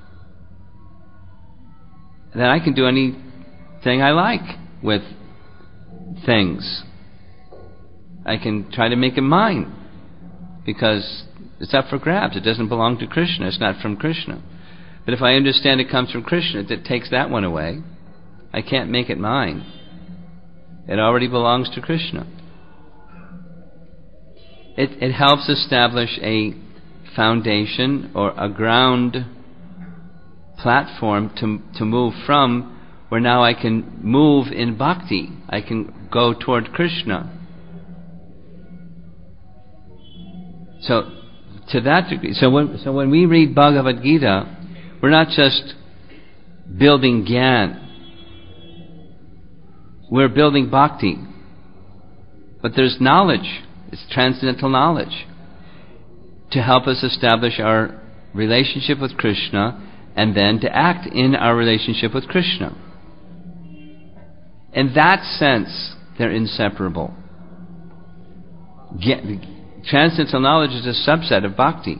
then I can do anything I like with things. I can try to make it mine, because it's up for grabs. It doesn't belong to Krishna. It's not from Krishna. But if I understand it comes from Krishna, it takes that one away. I can't make it mine. It already belongs to Krishna. It helps establish a foundation or a ground platform to move from, where now I can move in bhakti. I can go toward Krishna. So, to that degree, so when we read Bhagavad Gita, we're not just building Gyan. We're building bhakti. But there's knowledge. It's transcendental knowledge to help us establish our relationship with Krishna, and then to act in our relationship with Krishna. In that sense, they're inseparable. Transcendental knowledge is a subset of bhakti.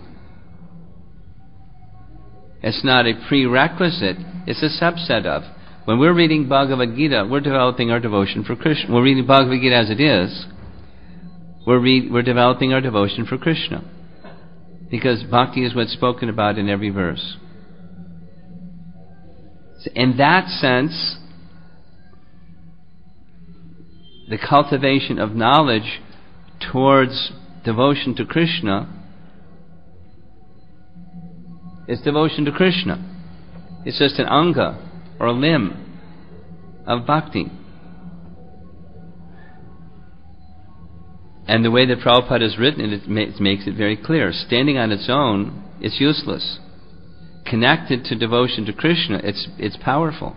It's not a prerequisite, it's a subset of. When we're reading Bhagavad Gita, we're developing our devotion for Krishna. We're reading Bhagavad Gita as it is. We're developing our devotion for Krishna. Because bhakti is what's spoken about in every verse. So in that sense, the cultivation of knowledge towards devotion to Krishna is devotion to Krishna. It's just an anga or a limb of bhakti. And the way that Prabhupada has written it, makes it very clear. Standing on its own, it's useless. Connected to devotion to Krishna, it's powerful.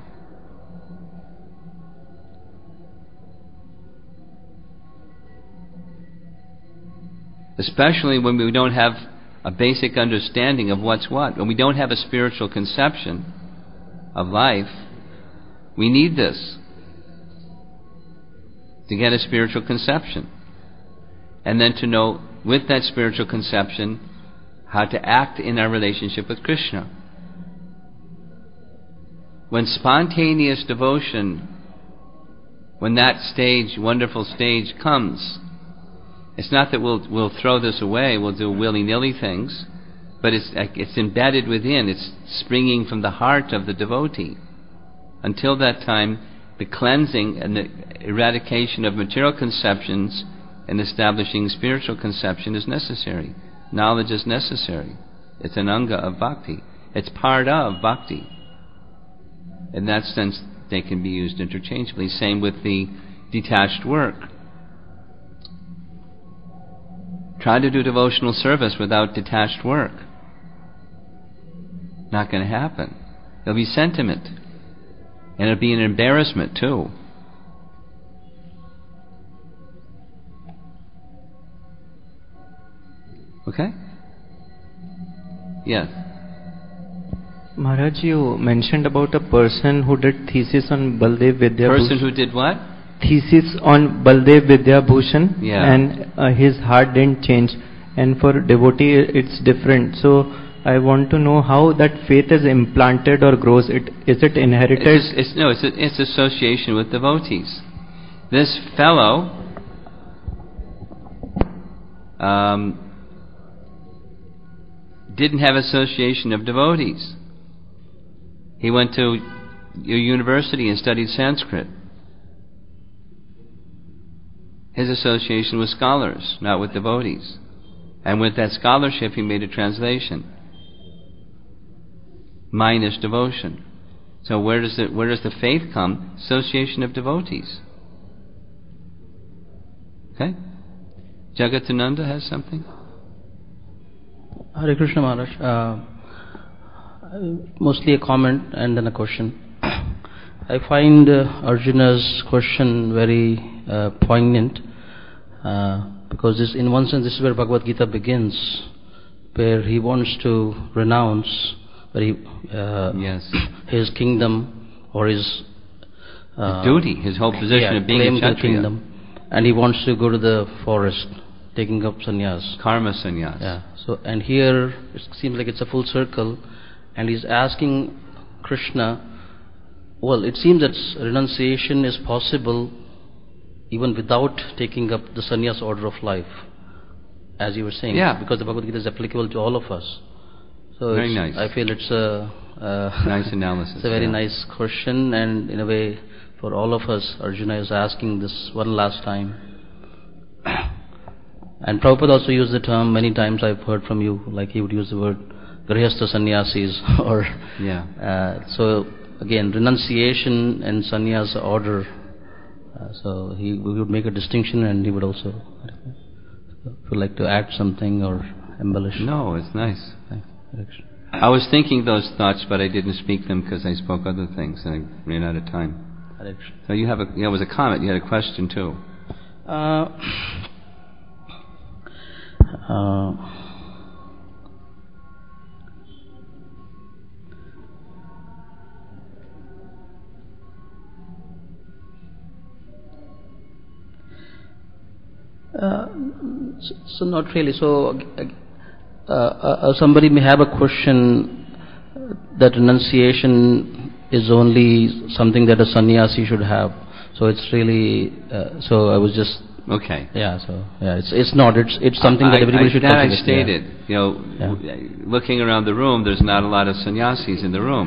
Especially when we don't have a basic understanding of what's what. When we don't have a spiritual conception of life, we need this to get a spiritual conception. And then to know, with that spiritual conception, how to act in our relationship with Krishna. When spontaneous devotion, when that stage, wonderful stage comes, it's not that we'll throw this away, we'll do willy-nilly things, but it's embedded within, it's springing from the heart of the devotee. Until that time, the cleansing and the eradication of material conceptions and establishing spiritual conception is necessary. Knowledge is necessary. It's an anga of bhakti. It's part of bhakti. In that sense, they can be used interchangeably. Same with the detached work. Try to do devotional service without detached work. Not going to happen. There'll be sentiment. And it'll be an embarrassment too. Okay? Yes. Maharaj, you mentioned about a person who did thesis on Baldev Vidya Bhushan. Person who did what? Thesis on Baldev Vidya Bhushan. Yeah. And his heart didn't change. And for devotee, it's different. So I want to know how that faith is implanted or grows. Is it inherited? It's association with devotees. This fellow didn't have association of devotees. He went to a university and studied Sanskrit. His association with scholars, not with devotees. And with that scholarship he made a translation. Minus devotion. So where does the faith come? Association of devotees. Okay? Jagatananda has something? Hare Krishna Maharaj. Mostly a comment and then a question. I find Arjuna's question very poignant because in one sense this is where Bhagavad Gita begins, where he wants to renounce his kingdom or his duty, his whole position of being a claim the Kshatriya. kingdom, and he wants to go to the forest, taking up sannyas. Karma sannyas. Yeah. So, and here it seems like it's a full circle, and he's asking Krishna. Well, it seems that renunciation is possible even without taking up the sannyas order of life, as you were saying. Yeah. Because the Bhagavad Gita is applicable to all of us. So Very nice. I feel it's a Nice analysis. It's a very yeah. nice question, and in a way, for all of us, Arjuna is asking this one last time. And Prabhupada also used the term many times. I've heard from you, like he would use the word grihastha sannyasis, or so again, renunciation and sannyas order. So we would make a distinction, and he would also, if you'd like to add something or embellish. No, it's nice. Thanks. I was thinking those thoughts, but I didn't speak them because I spoke other things and I ran out of time. So you have it was a comment. You had a question too. So not really. So somebody may have a question that renunciation is only something that a sannyasi should have. So it's really. So I was just. Okay. Yeah. So it's not. It's something that everybody should. That I cultivate. stated. Yeah. Looking around the room, there's not a lot of sannyasis in the room.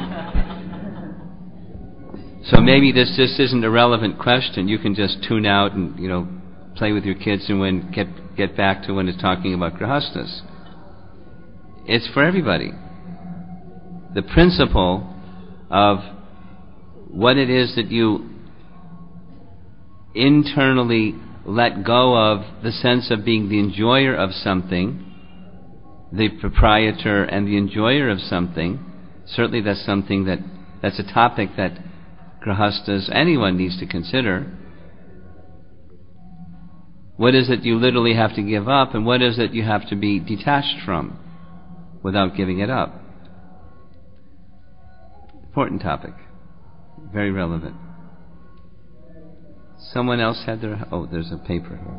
So maybe this just isn't a relevant question. You can just tune out and play with your kids, and when get back to when it's talking about grihasthas. It's for everybody. The principle of what it is that you internally let go of, the sense of being the enjoyer of something, the proprietor and the enjoyer of something. Certainly that's something that's a topic that grihasthas, anyone needs to consider. What is it you literally have to give up, and what is it you have to be detached from without giving it up? Important topic. Very relevant. Someone else had their... Oh, there's a paper here.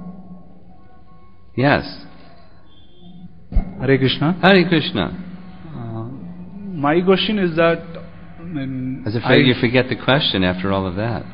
Yes. Hare Krishna. Hare Krishna. My question is that... I was afraid you forget the question after all of that.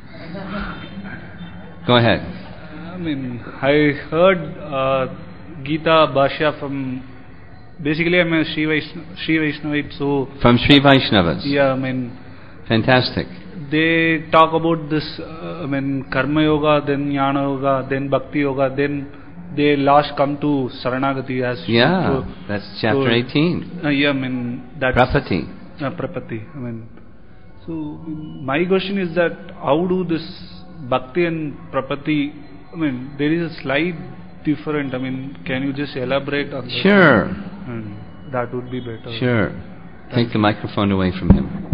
Go ahead. I heard Gita Bhashya from... Basically, I'm a Sri Vaishnavite, so... From Sri Vaishnavas? Yeah, Fantastic. They talk about this, Karma Yoga, then Jnana Yoga, then Bhakti Yoga, then they last come to Saranagati as... Yeah, that's chapter 18. That's... Prapati. Prapati. So, my question is that how do this Bhakti and Prapati... there is a slight different. Can you just elaborate on that? Sure. That would be better. Sure. Take the microphone away from him.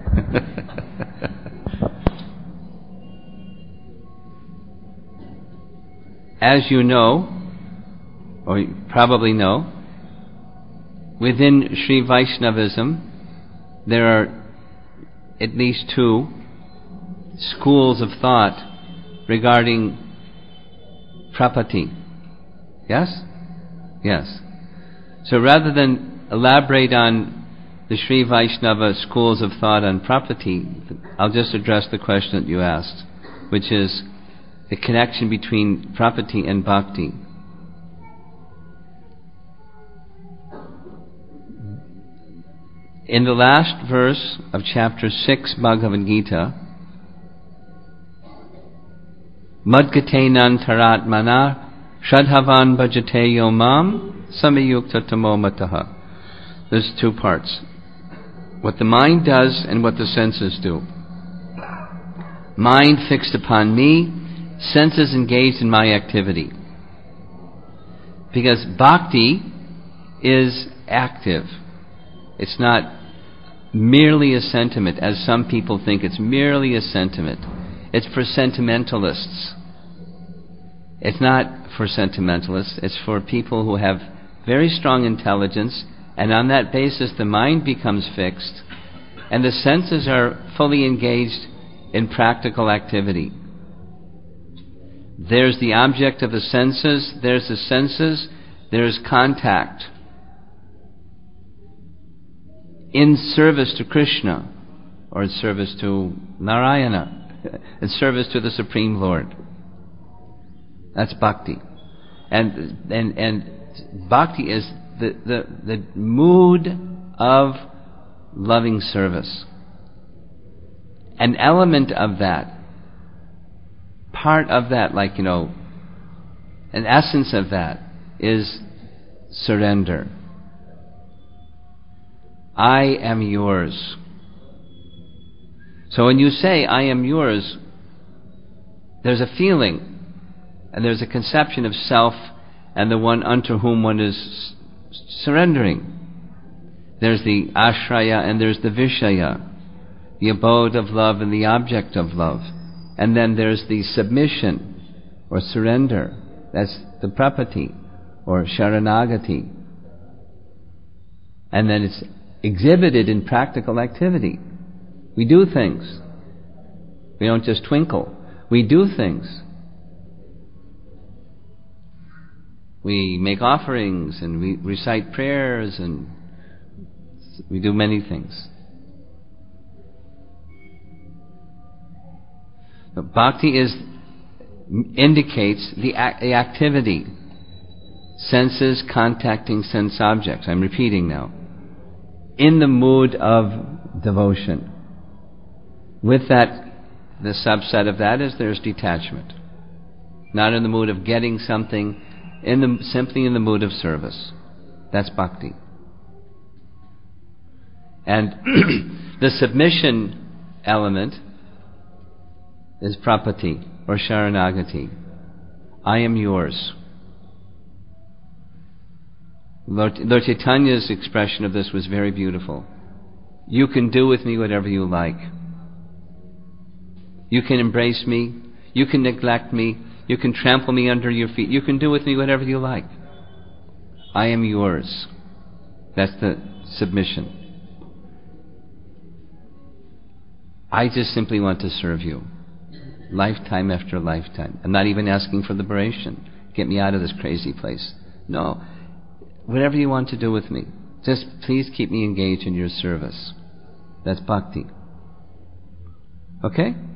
As you know, or you probably know, within Sri Vaishnavism, there are at least two schools of thought regarding Prapati. Yes? Yes. So rather than elaborate on the Sri Vaishnava schools of thought on Prapati, I'll just address the question that you asked, which is the connection between Prapati and Bhakti. In the last verse of chapter 6 Bhagavad Gita, Madgatenantaratmana Shadhavan Bhajate Yomam Samayukta Tamo Mataha. There's two parts. What the mind does and what the senses do. Mind fixed upon me, senses engaged in my activity. Because bhakti is active. It's not merely a sentiment, as some people think it's merely a sentiment. It's for sentimentalists. It's not for sentimentalists. It's for people who have very strong intelligence, and on that basis the mind becomes fixed, and the senses are fully engaged in practical activity. There's the object of the senses, there's contact. In service to Krishna, or in service to Narayana, in service to the Supreme Lord. That's bhakti. And bhakti is the mood of loving service. An element of that, part of that, an essence of that is surrender. I am yours. So when you say, I am yours, there's a feeling, and there's a conception of self and the one unto whom one is surrendering. There's the ashraya and there's the vishaya, the abode of love and the object of love. And then there's the submission or surrender. That's the prapati or sharanagati. And then it's exhibited in practical activity. We do things. We don't just twinkle. We do things. We make offerings and we recite prayers and we do many things. But bhakti indicates the activity. Senses contacting sense objects. I'm repeating now. In the mood of devotion. With that, the subset of that is there's detachment. Not in the mood of getting something, simply in the mood of service. That's bhakti. And the submission element is prapati or sharanagati. I am yours. Lord Chaitanya's expression of this was very beautiful. You can do with me whatever you like. You can embrace me. You can neglect me. You can trample me under your feet. You can do with me whatever you like. I am yours. That's the submission. I just simply want to serve you. Lifetime after lifetime. I'm not even asking for liberation. Get me out of this crazy place. No. Whatever you want to do with me. Just please keep me engaged in your service. That's bhakti. Okay?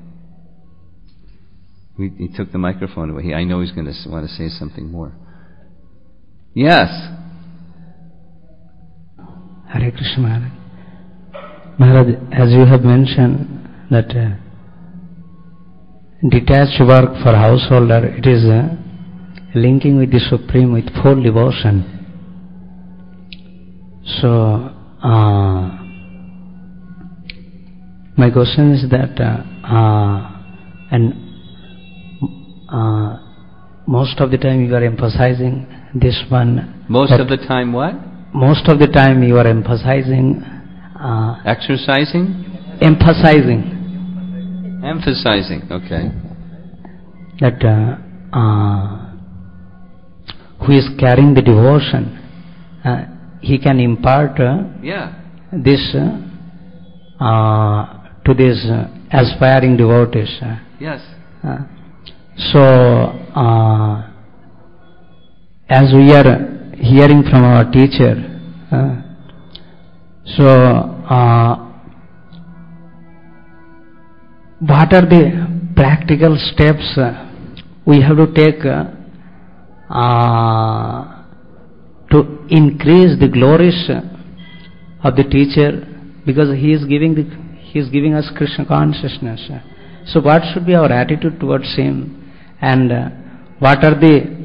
He took the microphone away. I know he's going to want to say something more. Yes. Hare Krishna Maharaj. Maharaj, as you have mentioned that detached work for householder, it is linking with the Supreme with full devotion. So, my question is that, most of the time you are emphasizing this one. Most of the time what? Most of the time you are emphasizing. Exercising? Emphasizing. Emphasizing, okay. That who is carrying the devotion, he can impart this to this aspiring devotees. Yes. So, as we are hearing from our teacher, what are the practical steps we have to take to increase the glories of the teacher, because he is giving us Krishna consciousness. So what should be our attitude towards him, and what are the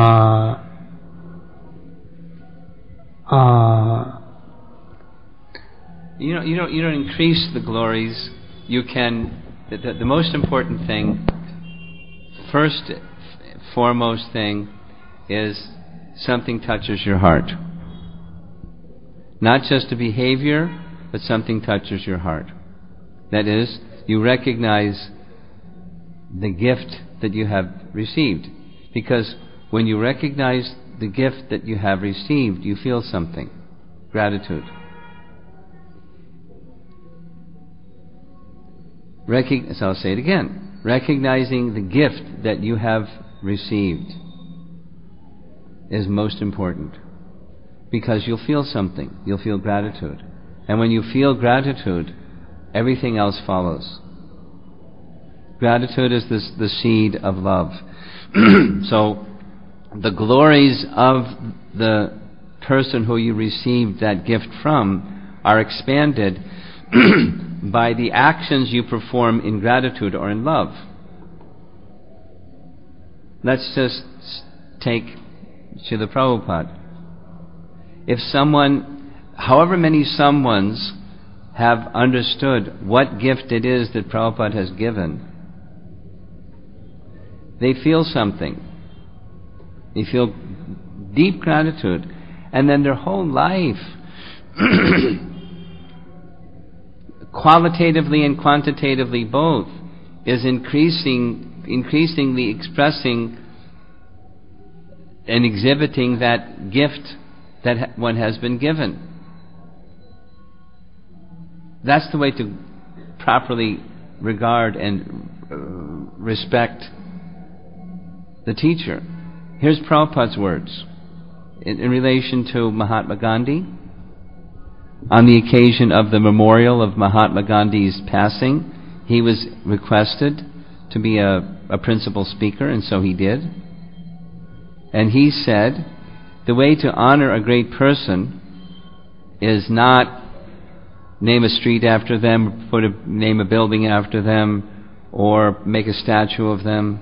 you don't increase the glories. You can. The most important thing, foremost thing, is something touches your heart. Not just a behavior, but something touches your heart. That is, you recognize the gift that you have received. Because when you recognize the gift that you have received, you feel something. Gratitude. So I'll say it again. Recognizing the gift that you have received is most important, because you'll feel something. You'll feel gratitude. And when you feel gratitude, everything else follows. Gratitude is the seed of love. So the glories of the person who you received that gift from are expanded by the actions you perform in gratitude or in love. Let's just take Srila Prabhupada. If someone, however many someones have understood what gift it is that Prabhupada has given, they feel something. They feel deep gratitude. And then their whole life, qualitatively and quantitatively both, is increasingly expressing and exhibiting that gift that one has been given. That's the way to properly regard and respect the teacher. Here's Prabhupada's words in relation to Mahatma Gandhi. On the occasion of the memorial of Mahatma Gandhi's passing, he was requested to be a principal speaker, and so he did. And he said, the way to honor a great person is not name a street after them, name a building after them, or make a statue of them,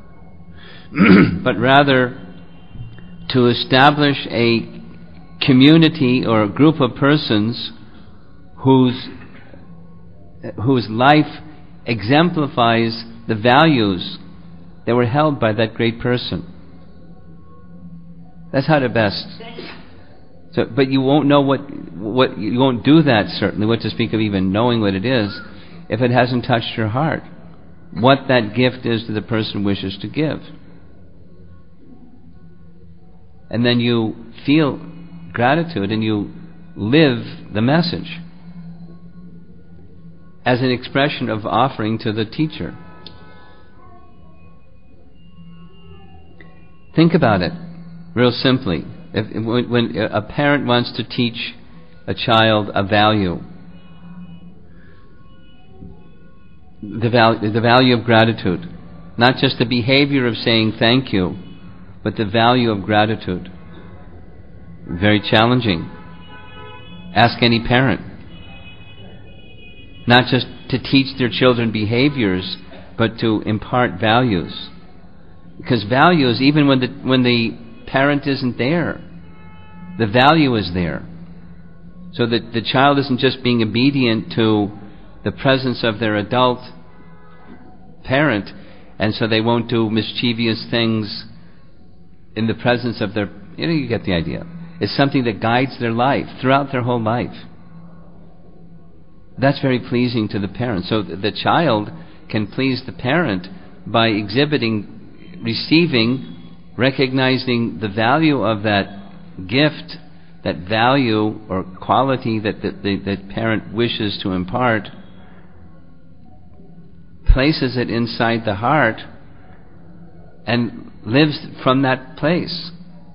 but rather to establish a community or a group of persons whose life exemplifies the values that were held by that great person. That's how to best. So, but you won't know what you won't do that, certainly, what to speak of even knowing what it is, if it hasn't touched your heart, what that gift is that the person wishes to give. And then you feel gratitude and you live the message as an expression of offering to the teacher. Think about it real simply. When a parent wants to teach a child a value, the value of gratitude, not just the behavior of saying thank you, but the value of gratitude. Very challenging. Ask any parent. Not just to teach their children behaviors, but to impart values. Because values, even when the parent isn't there, the value is there. So that the child isn't just being obedient to the presence of their adult parent, and so they won't do mischievous things in the presence of their... you get the idea. It's something that guides their life, throughout their whole life. That's very pleasing to the parent. So the child can please the parent by exhibiting, receiving, recognizing the value of that gift, that value or quality that the parent wishes to impart, places it inside the heart, and lives from that place.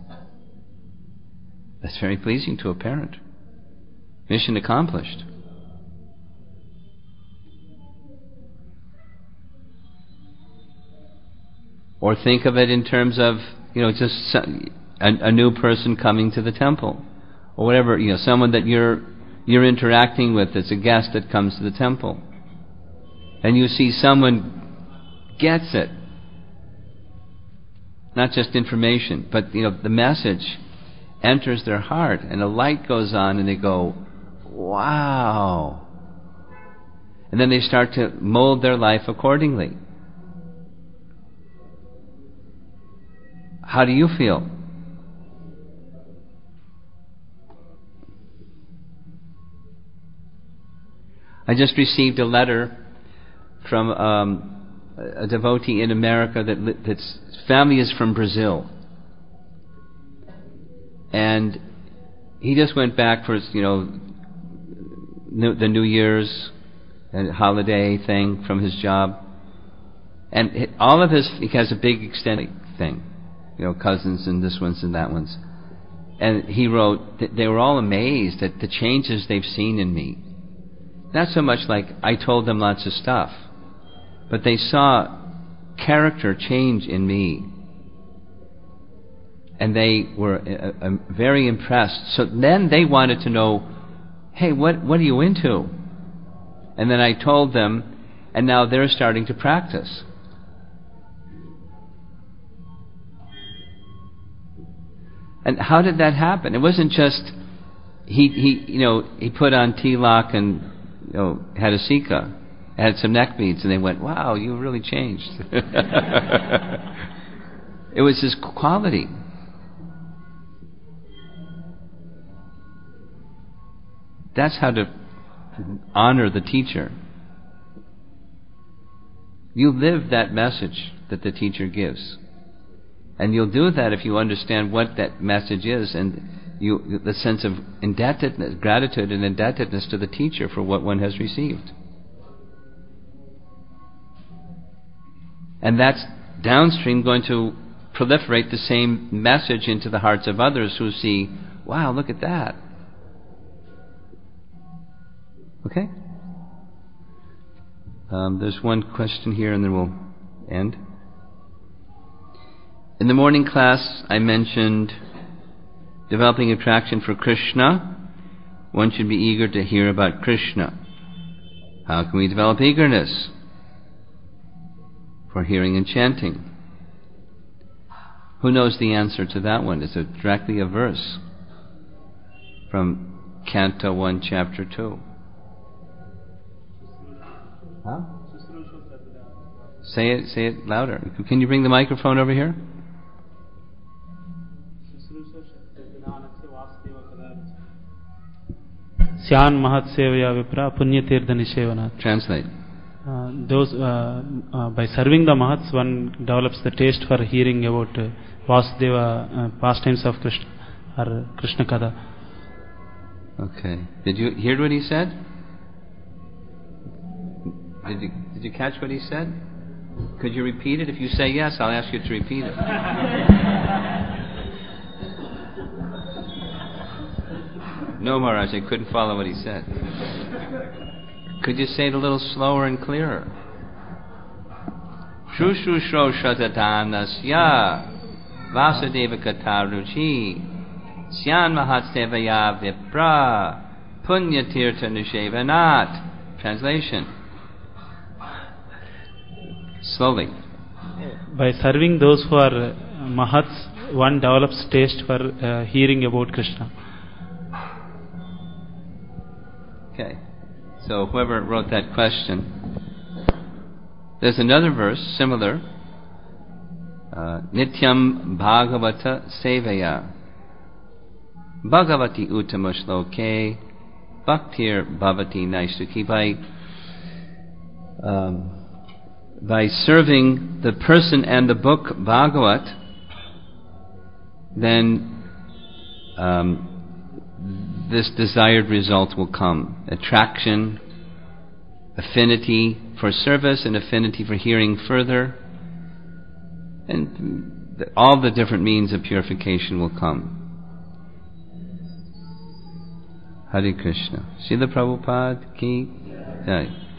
That's very pleasing to a parent. Mission accomplished. Or think of it in terms of, just a new person coming to the temple, or whatever, someone that you're interacting with that's a guest that comes to the temple, and you see someone gets it, not just information, but the message enters their heart, and a light goes on, and they go, wow, and then they start to mold their life accordingly. How do you feel? I just received a letter from a devotee in America that's family is from Brazil, and he just went back for the New Year's, a holiday thing from his job. And he has a big extended thing, cousins and this ones and that ones. And he wrote that they were all amazed at the changes they've seen in me. Not so much like I told them lots of stuff, but they saw character change in me. And they were very impressed. So then they wanted to know, hey, what are you into? And then I told them, and now they're starting to practice. And how did that happen? It wasn't just he put on tilak and had a sika, had some neck beads, and they went, wow, you really changed. It was his quality. That's how to honor the teacher. You live that message that the teacher gives. And you'll do that if you understand what that message is, and the sense of indebtedness, gratitude and indebtedness to the teacher for what one has received. And that's downstream going to proliferate the same message into the hearts of others who see, wow, look at that. Okay? There's one question here and then we'll end. In the morning class, I mentioned developing attraction for Krishna. One should be eager to hear about Krishna. How can we develop eagerness for hearing and chanting? Who knows the answer to that one? It's directly a verse from Canto 1, Chapter 2. Huh? Say it louder. Can you bring the microphone over here? Syan Mahat Sevaya Vipra Punya Tirtha Nishevana. Translate. By serving the Mahats, one develops the taste for hearing about Vasudeva, pastimes of Krishna or Krishna Katha. Okay. Did you hear what he said? Did you catch what he said? Could you repeat it? If you say yes, I'll ask you to repeat it. No, Maharaj, I couldn't follow what he said. Could you say it a little slower and clearer? Shushushro Shatatanasya Vasudeva Kataruchi Syan Mahatsevaya Vipra Punya Tirtha Nishevanat. Translation. Slowly. By serving those who are Mahats, one develops taste for hearing about Krishna. Okay. So whoever wrote that question, there's another verse similar. Nityam Bhagavata Sevaya Bhagavati Uttama Shloke Bhaktir Bhavati Naishtuki. By serving the person and the book Bhagavat, then this desired result will come. Attraction, affinity for service, and affinity for hearing further. And all the different means of purification will come. Hare Krishna. Srila Prabhupada ki jai.